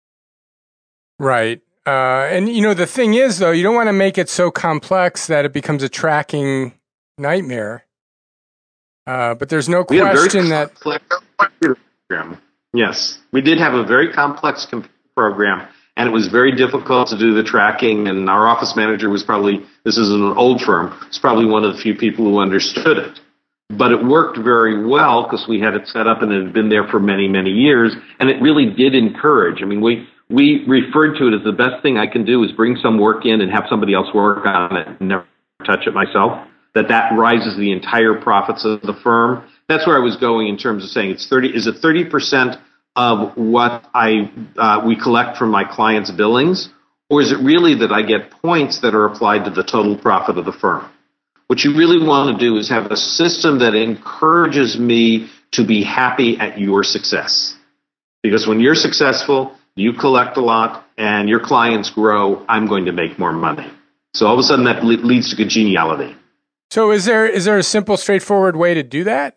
Right. Uh, and, you know, the thing is, though, you don't want to make it so complex that it becomes a tracking nightmare. Uh, but there's no question that... Program. Yes, we did have a very complex com- program, and it was very difficult to do the tracking, and our office manager was probably, this is an old firm, was probably one of the few people who understood it. But it worked very well because we had it set up and it had been there for many, many years, and it really did encourage. I mean, we... We referred to it as the best thing I can do is bring some work in and have somebody else work on it and never touch it myself. That that rises the entire profits of the firm. That's where I was going in terms of saying it's thirty. Is it thirty percent of what I uh, we collect from my clients' billings, or is it really that I get points that are applied to the total profit of the firm? What you really want to do is have a system that encourages me to be happy at your success, because when you're successful, you collect a lot, and your clients grow, I'm going to make more money. So all of a sudden that le- leads to congeniality. So is there is there a simple, straightforward way to do that?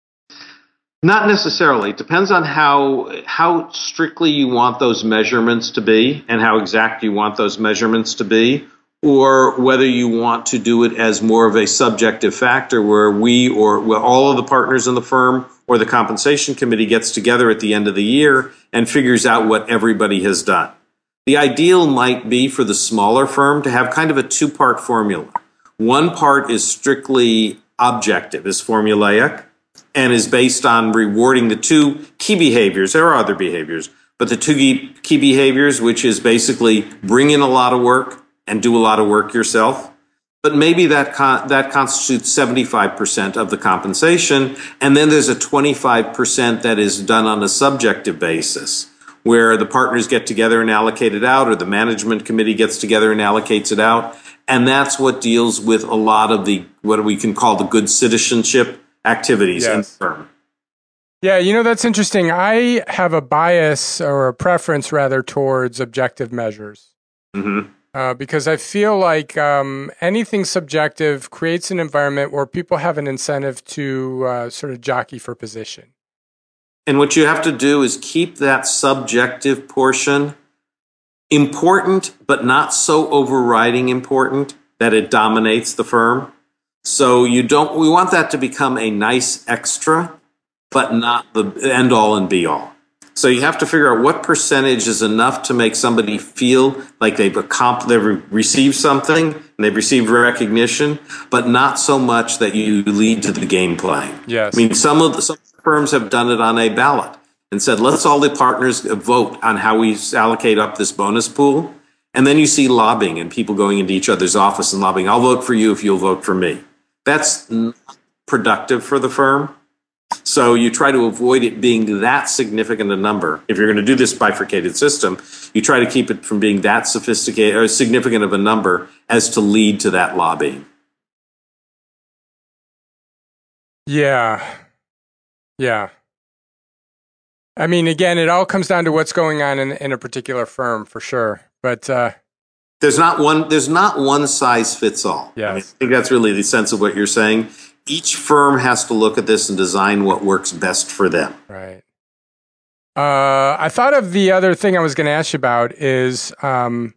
Not necessarily. It depends on how how strictly you want those measurements to be and how exact you want those measurements to be, or whether you want to do it as more of a subjective factor where we or well, all of the partners in the firm or the compensation committee gets together at the end of the year and figures out what everybody has done. The ideal might be for the smaller firm to have kind of a two-part formula. One part is strictly objective, is formulaic, and is based on rewarding the two key behaviors. There are other behaviors, but the two key behaviors, which is basically bring in a lot of work and do a lot of work yourself. but maybe that con- that constitutes seventy-five percent of the compensation, and then there's a twenty-five percent that is done on a subjective basis, where the partners get together and allocate it out, or the management committee gets together and allocates it out, and that's what deals with a lot of the, what we can call the good citizenship activities yes. in the firm. Yeah, you know, that's interesting. I have a bias, or a preference rather, towards objective measures. Mm-hmm. Uh, because I feel like um, anything subjective creates an environment where people have an incentive to uh, sort of jockey for position. And what you have to do is keep that subjective portion important, but not so overriding important that it dominates the firm. So you don't, we want that to become a nice extra, but not the end all and be all. So you have to figure out what percentage is enough to make somebody feel like they've accomplished, they've received something and they've received recognition, but not so much that you lead to the game playing. Yes. I mean, some of the some firms have done it on a ballot and said, let's all the partners vote on how we allocate up this bonus pool. And then you see lobbying and people going into each other's office and lobbying, I'll vote for you if you'll vote for me. That's not productive for the firm. So you try to avoid it being that significant a number. If you're going to do this bifurcated system, you try to keep it from being that sophisticated or significant of a number as to lead to that lobbying. Yeah. Yeah. I mean, again, it all comes down to what's going on in, in a particular firm, for sure. But uh, there's not one. There's not one size fits all. Yes. I mean, I think that's really the sense of what you're saying. Each firm has to look at this and design what works best for them. Right. Uh, I thought of the other thing I was going to ask you about is um,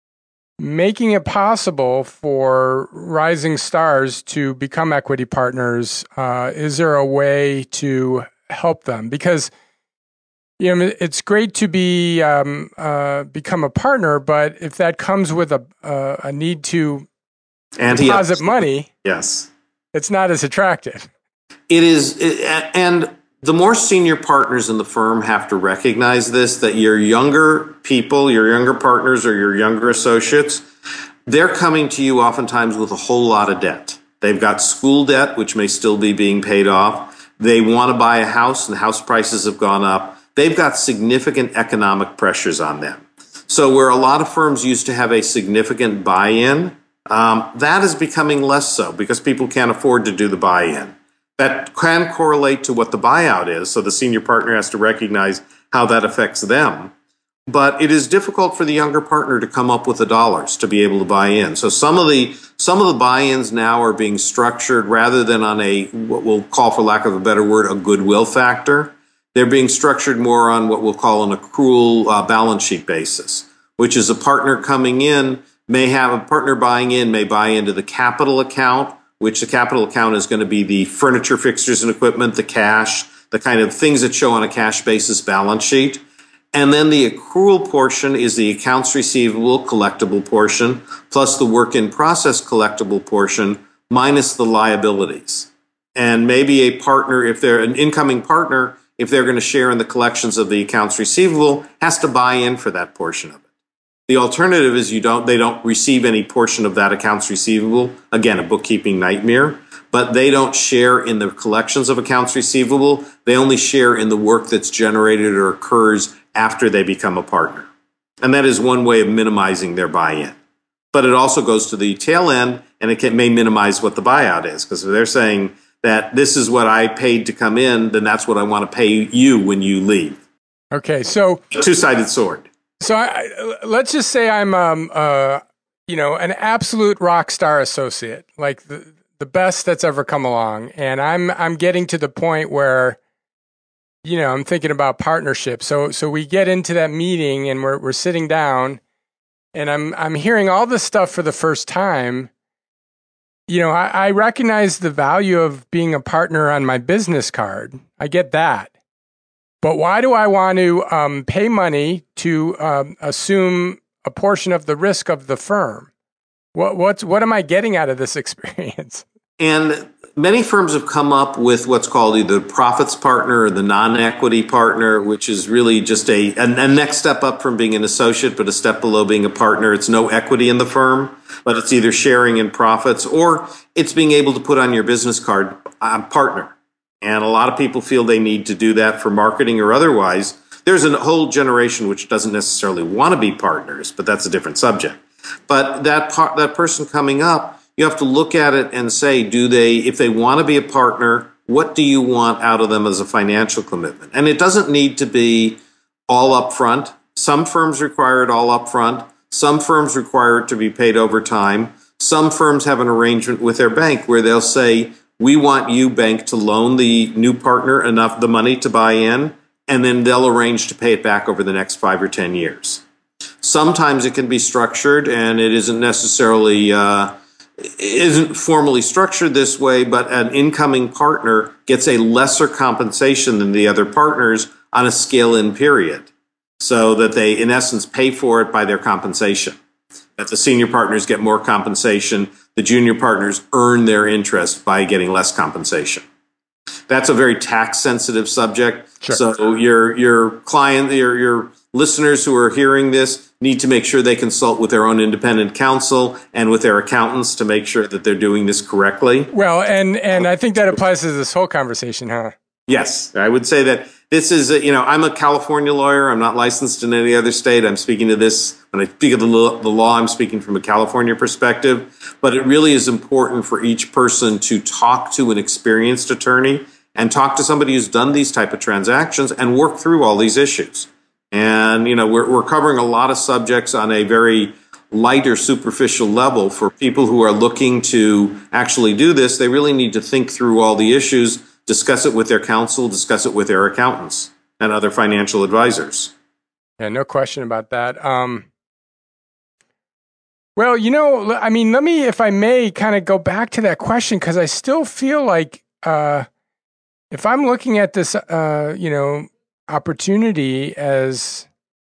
making it possible for rising stars to become equity partners. Uh, is there a way to help them? Because you know, it's great to be um, uh, become a partner, but if that comes with a uh, a need to and deposit money, yes. it's not as attractive. It is, it, and the more senior partners in the firm have to recognize this, that your younger people, your younger partners or your younger associates, they're coming to you oftentimes with a whole lot of debt. They've got school debt, which may still be being paid off. They want to buy a house, and house prices have gone up. They've got significant economic pressures on them. So where a lot of firms used to have a significant buy-in, Um, that is becoming less so because people can't afford to do the buy-in. That can correlate to what the buyout is, so the senior partner has to recognize how that affects them. But it is difficult for the younger partner to come up with the dollars to be able to buy in. So some of the some of the buy-ins now are being structured rather than on a, what we'll call, for lack of a better word, a goodwill factor. They're being structured more on what we'll call an accrual uh, balance sheet basis, which is a partner coming in may have a partner buying in, may buy into the capital account, which the capital account is going to be the furniture, fixtures, and equipment, the cash, the kind of things that show on a cash basis balance sheet. And then the accrual portion is the accounts receivable collectible portion, plus the work in process collectible portion, minus the liabilities. And maybe a partner, if they're an incoming partner, if they're going to share in the collections of the accounts receivable, has to buy in for that portion of it. The alternative is you don't, they don't receive any portion of that accounts receivable. Again, a bookkeeping nightmare, but they don't share in the collections of accounts receivable. They only share in the work that's generated or occurs after they become a partner. And that is one way of minimizing their buy-in. But it also goes to the tail end, and it can, may minimize what the buyout is, because if they're saying that this is what I paid to come in, then that's what I want to pay you when you leave. Okay, so a two-sided sword. So I, let's just say I'm, um, uh, you know, an absolute rock star associate, like the the best that's ever come along, and I'm I'm getting to the point where, you know, I'm thinking about partnership. So so we get into that meeting, and we're we're sitting down, and I'm I'm hearing all this stuff for the first time. You know, I, I recognize the value of being a partner on my business card. I get that. But why do I want to um, pay money to um, assume a portion of the risk of the firm? What what's what am I getting out of this experience? And many firms have come up with what's called either the profits partner or the non-equity partner, which is really just a, a, a next step up from being an associate, but a step below being a partner. It's no equity in the firm. but it's either sharing in profits or it's being able to put on your business card, I'm partner. And a lot of people feel they need to do that for marketing or otherwise. There's a whole generation which doesn't necessarily want to be partners, but that's a different subject. But that par- that person coming up, you have to look at it and say, do they, if they want to be a partner, what do you want out of them as a financial commitment? And it doesn't need to be all up front. Some firms require it all up front. Some firms require it to be paid over time. Some firms have an arrangement with their bank where they'll say, we want you, bank, to loan the new partner enough the money to buy in, and then they'll arrange to pay it back over the next five or ten years. Sometimes it can be structured, and it isn't necessarily uh, isn't formally structured this way, but an incoming partner gets a lesser compensation than the other partners on a scale-in period, so that they, in essence, pay for it by their compensation. That the senior partners get more compensation, the junior partners earn their interest by getting less compensation. That's a very tax-sensitive subject. Sure. So your your client, your your listeners who are hearing this need to make sure they consult with their own independent counsel and with their accountants to make sure that they're doing this correctly. Well, and and I think that applies to this whole conversation, huh? Yes, I would say that this is, a, you know, I'm a California lawyer. I'm not licensed in any other state. I'm speaking to this, when I speak of the law, the law, I'm speaking from a California perspective. But it really is important for each person to talk to an experienced attorney and talk to somebody who's done these type of transactions and work through all these issues. And, you know, we're, we're covering a lot of subjects on a very lighter, superficial level. For people who are looking to actually do this, they really need to think through all the issues, discuss it with their counsel, discuss it with their accountants and other financial advisors. Yeah, no question about that. Um, well, you know, I mean, let me, if I may, kind of go back to that question, because I still feel like uh, if I'm looking at this, uh, you know, opportunity as,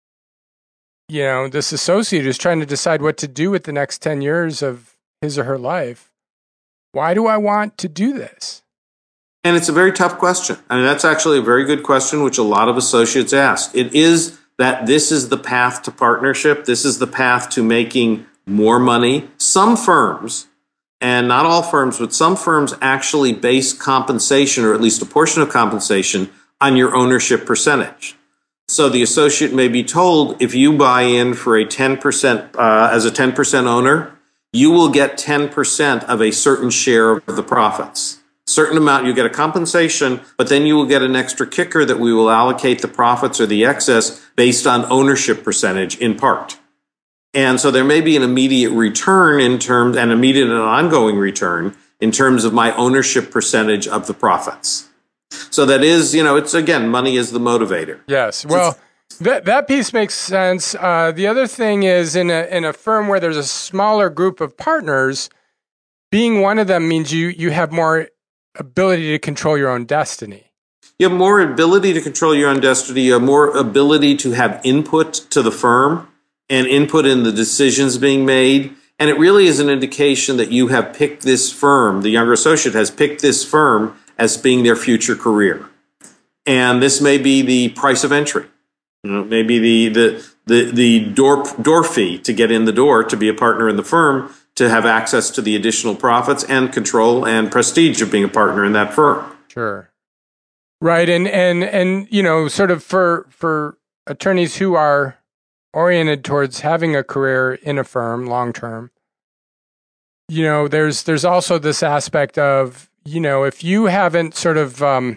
you know, this associate who's trying to decide what to do with the next ten years of his or her life, why do I want to do this? And it's a very tough question. I mean, that's actually a very good question, which a lot of associates ask. It is that this is the path to partnership. This is the path to making more money. Some firms, and not all firms, but some firms actually base compensation, or at least a portion of compensation, on your ownership percentage. So the associate may be told, if you buy in for a ten percent, uh, as a ten percent owner, you will get ten percent of a certain share of the profits. Certain amount, you get a compensation, but then you will get an extra kicker that we will allocate the profits or the excess based on ownership percentage in part. And so there may be an immediate return in terms, an immediate and ongoing return in terms of my ownership percentage of the profits. So that is, you know, it's, again, money is the motivator. Yes. Well, that that piece makes sense. Uh, the other thing is, in a in a firm where there's a smaller group of partners, being one of them means you you have more ability to control your own destiny. You have more ability to control your own destiny. You have more ability to have input to the firm and input in the decisions being made. And it really is an indication that you have picked this firm, the younger associate has picked this firm as being their future career. And this may be the price of entry. You know, maybe the the the, the door door fee to get in the door to be a partner in the firm, to have access to the additional profits and control and prestige of being a partner in that firm. Sure. Right. And, and, and, you know, sort of for, for attorneys who are oriented towards having a career in a firm long-term, you know, there's, there's also this aspect of, you know, if you haven't sort of um,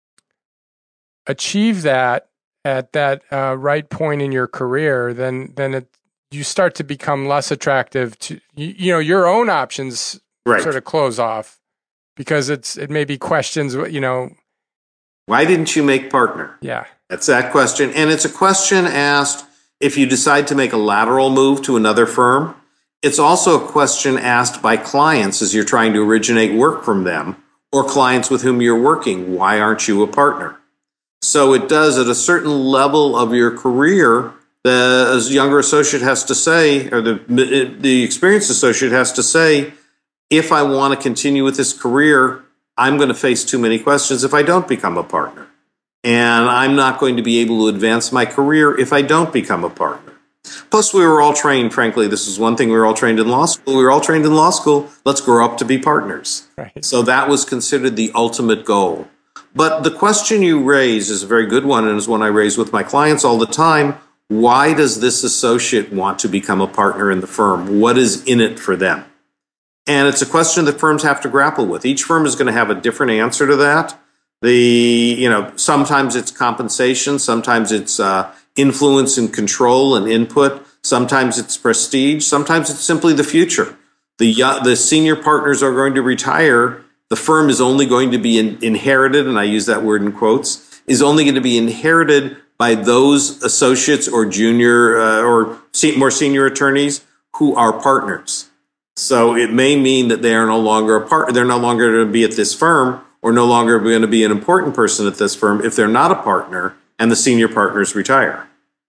achieved that at that uh, right point in your career, then, then it, you start to become less attractive to, you, you know, your own options right. sort of close off, because it's, it may be questions, you know. Why didn't you make partner? Yeah. That's that question. And it's a question asked if you decide to make a lateral move to another firm. It's also a question asked by clients as you're trying to originate work from them, or clients with whom you're working. Why aren't you a partner? So it does, at a certain level of your career, the as younger associate has to say, or the the experienced associate has to say, if I want to continue with this career, I'm going to face too many questions if I don't become a partner. And I'm not going to be able to advance my career if I don't become a partner. Plus, we were all trained, frankly, this is one thing we were all trained in law school. We were all trained in law school, let's grow up to be partners. Right. So that was considered the ultimate goal. But the question you raise is a very good one, and is one I raise with my clients all the time. Why does this associate want to become a partner in the firm? What is in it for them? And it's a question that firms have to grapple with. Each firm is going to have a different answer to that. The, you know, sometimes it's compensation, sometimes it's uh, influence and control and input, sometimes it's prestige, sometimes it's simply the future. The, the senior partners are going to retire. The firm is only going to be in, inherited, and I use that word in quotes, is only going to be inherited by those associates or junior uh, or se- more senior attorneys who are partners. So it may mean that they are no longer a part, they're no longer going to be at this firm or no longer going to be an important person at this firm if they're not a partner and the senior partners retire.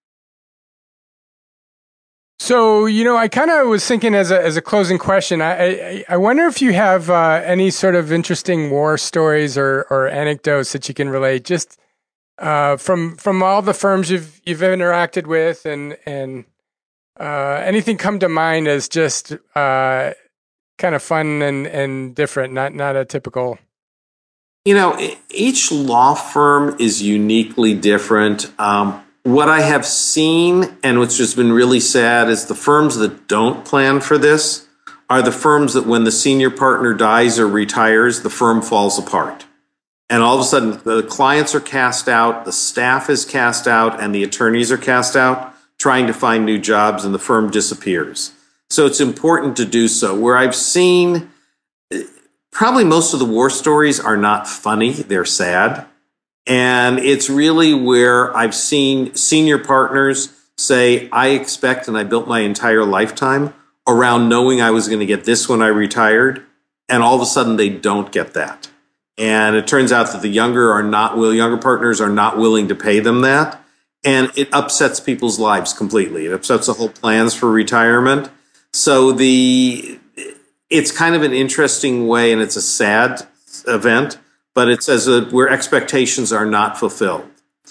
So, you know, I kind of was thinking as a as a closing question, I I, I wonder if you have uh, any sort of interesting war stories or or anecdotes that you can relate, just uh, from from all the firms you've you've interacted with, and and uh, anything come to mind as just uh, kind of fun and and different, not not a typical. You know, each law firm is uniquely different. Um, What I have seen, and which has been really sad, is the firms that don't plan for this are the firms that when the senior partner dies or retires, the firm falls apart. And all of a sudden, the clients are cast out, the staff is cast out, and the attorneys are cast out, trying to find new jobs, and the firm disappears. So it's important to do so. Where I've seen, probably most of the war stories are not funny, they're sad. And it's really where I've seen senior partners say, I expect, and I built my entire lifetime around knowing I was going to get this when I retired, and all of a sudden they don't get that. And it turns out that the younger are not will younger partners are not willing to pay them that, and it upsets people's lives completely. It upsets the whole plans for retirement. So the it's kind of an interesting way, and it's a sad event. But it says that where expectations are not fulfilled.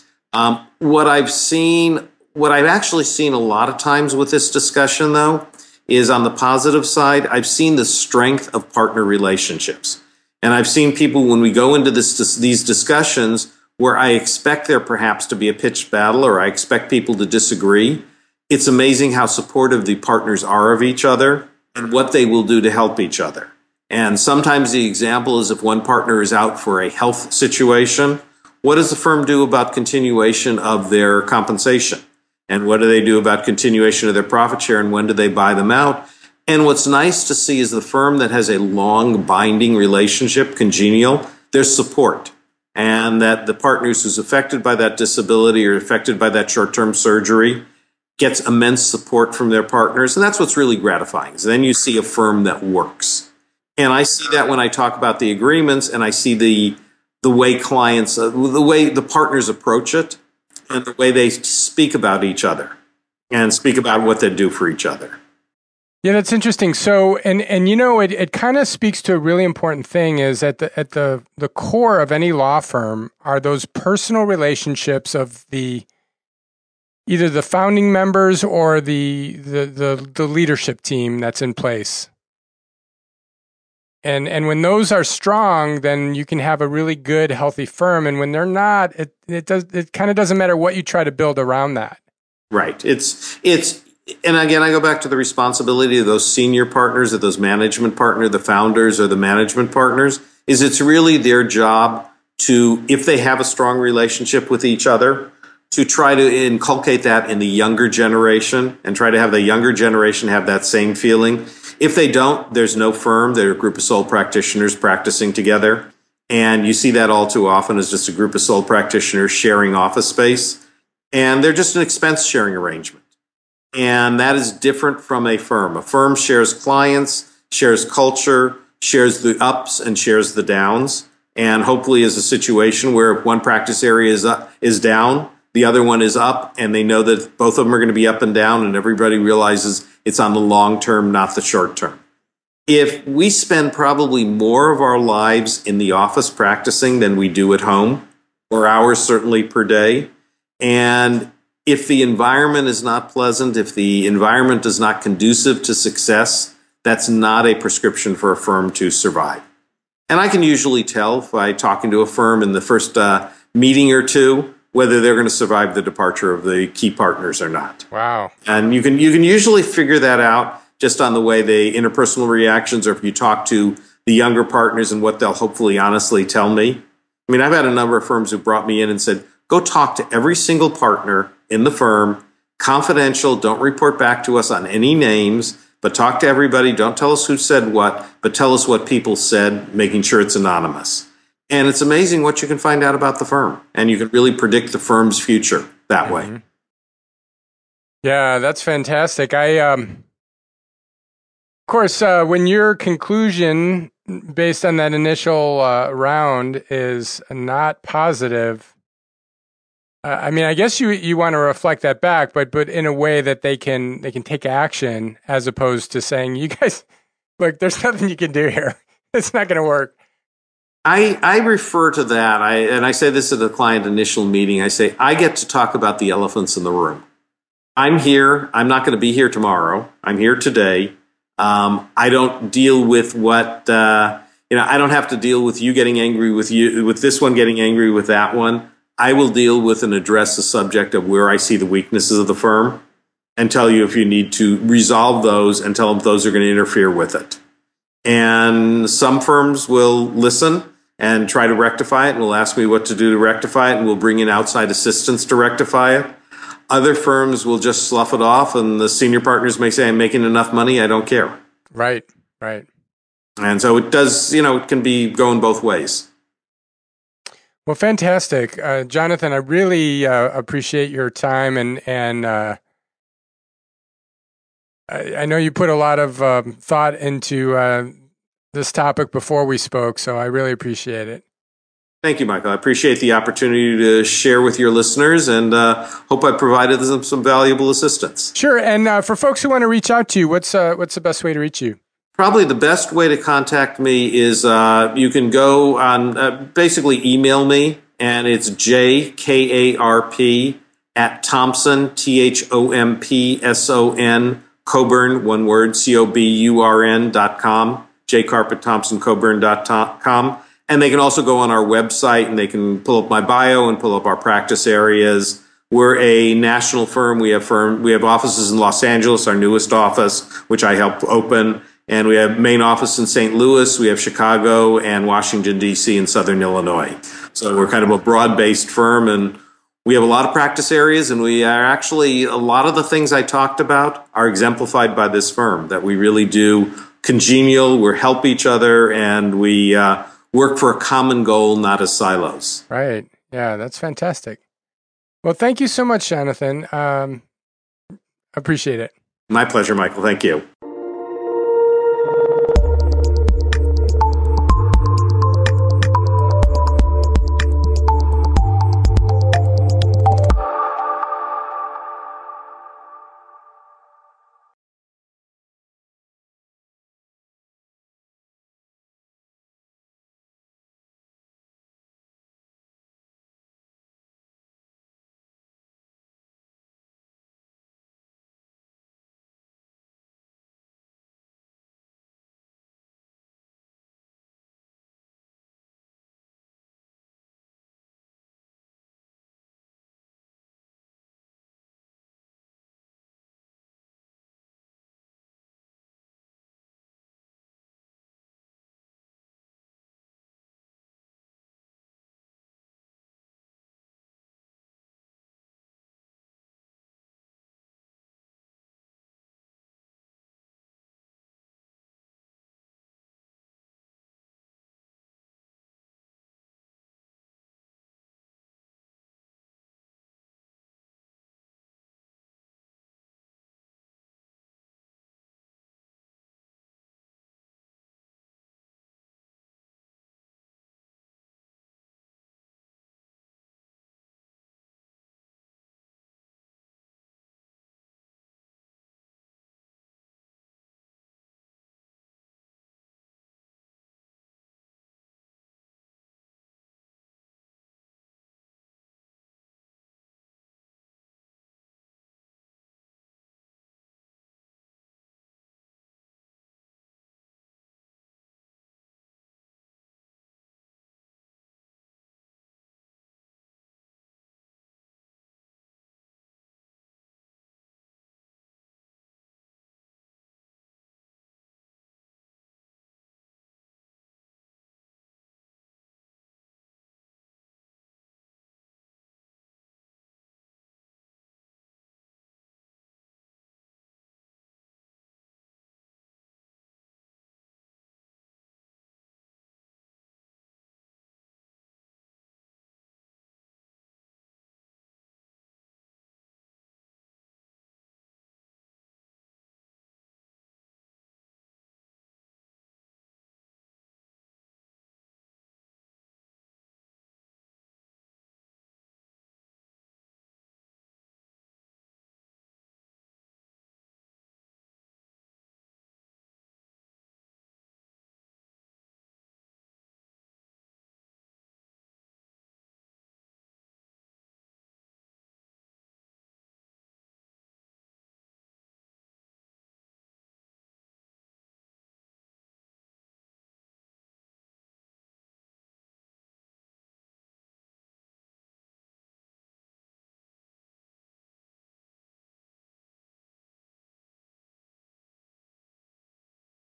Um, what I've seen, what I've actually seen a lot of times with this discussion, though, is on the positive side, I've seen the strength of partner relationships. And I've seen people, when we go into this, this, these discussions, where I expect there perhaps to be a pitched battle or I expect people to disagree, it's amazing how supportive the partners are of each other and what they will do to help each other. And sometimes the example is if one partner is out for a health situation, what does the firm do about continuation of their compensation? And what do they do about continuation of their profit share, and when do they buy them out? And what's nice to see is the firm that has a long binding relationship, congenial, there's support. And that the partners who's affected by that disability or affected by that short-term surgery gets immense support from their partners. And that's what's really gratifying. So then you see a firm that works. And I see that when I talk about the agreements, and I see the the way clients, uh, the way the partners approach it, and the way they speak about each other, and speak about what they do for each other. Yeah, that's interesting. So, and and you know, it, it kind of speaks to a really important thing, is at the at the the core of any law firm are those personal relationships of the either the founding members or the the the, the leadership team that's in place. And and when those are strong, then you can have a really good, healthy firm. And when they're not, it it does it kind of doesn't matter what you try to build around that. Right. It's it's and again, I go back to the responsibility of those senior partners, of those management partners, the founders or the management partners, is it's really their job to, if they have a strong relationship with each other, to try to inculcate that in the younger generation and try to have the younger generation have that same feeling. If they don't, there's no firm. They're a group of sole practitioners practicing together. And you see that all too often as just a group of sole practitioners sharing office space. And they're just an expense sharing arrangement. And that is different from a firm. A firm shares clients, shares culture, shares the ups and shares the downs. And hopefully is a situation where if one practice area is up, is down, the other one is up, and they know that both of them are going to be up and down, and everybody realizes it's on the long term, not the short term. If we spend probably more of our lives in the office practicing than we do at home, or hours certainly per day, and If the environment is not pleasant, if the environment is not conducive to success, that's not a prescription for a firm to survive. And I can usually tell by talking to a firm in the first uh, meeting or two whether they're going to survive the departure of the key partners or not. Wow. And you can you can usually figure that out just on the way the interpersonal reactions, or if you talk to the younger partners and what they'll hopefully honestly tell me. I mean, I've had a number of firms who brought me in and said, go talk to every single partner in the firm, confidential, don't report back to us on any names, but talk to everybody, don't tell us who said what, but tell us what people said, making sure it's anonymous. And it's amazing what you can find out about the firm, and you can really predict the firm's future that mm-hmm. way. Yeah, that's fantastic. I, um, of course, uh, when your conclusion based on that initial uh, round is not positive, uh, I mean, I guess you you want to reflect that back, but but in a way that they can they can take action, as opposed to saying, "You guys, look, there's nothing you can do here. It's not going to work." I, I refer to that, I, and I say this at a client initial meeting, I say, I get to talk about the elephants in the room. I'm here. I'm not going to be here tomorrow. I'm here today. Um, I don't deal with what, uh, you know, I don't have to deal with you getting angry with you, with this one getting angry with that one. I will deal with and address the subject of where I see the weaknesses of the firm and tell you if you need to resolve those and tell them if those are going to interfere with it. And some firms will listen and try to rectify it and will ask me what to do to rectify it, and we'll bring in outside assistance to rectify it. Other firms will just slough it off, and the senior partners may say, I'm making enough money, I don't care. Right, right. And so it does, you know, it can be going both ways. Well, fantastic. Uh, Jonathan, I really uh, appreciate your time, and, and uh, I, I know you put a lot of um, thought into uh, this topic before we spoke, so I really appreciate it. Thank you, Michael. I appreciate the opportunity to share with your listeners, and uh, hope I provided them some valuable assistance. Sure. And uh, for folks who want to reach out to you, what's uh, what's the best way to reach you? Probably the best way to contact me is uh, you can go on, uh, basically email me, and it's J K A R P at Thompson, T H O M P S O N, Coburn, one word, C O B U R N dot com. J Carpet Thompson Coburn dot com. And they can also go on our website and they can pull up my bio and pull up our practice areas. We're a national firm. We have firm, we have offices in Los Angeles, our newest office, which I helped open. And we have main office in Saint Louis. We have Chicago and Washington, D C and Southern Illinois. So we're kind of a broad-based firm, and we have a lot of practice areas, and we are actually, a lot of the things I talked about are exemplified by this firm, that we really do congenial, we help each other, and we uh, work for a common goal, not as silos. Right. Yeah, that's fantastic. Well, thank you so much, Jonathan. Um, appreciate it. My pleasure, Michael. Thank you.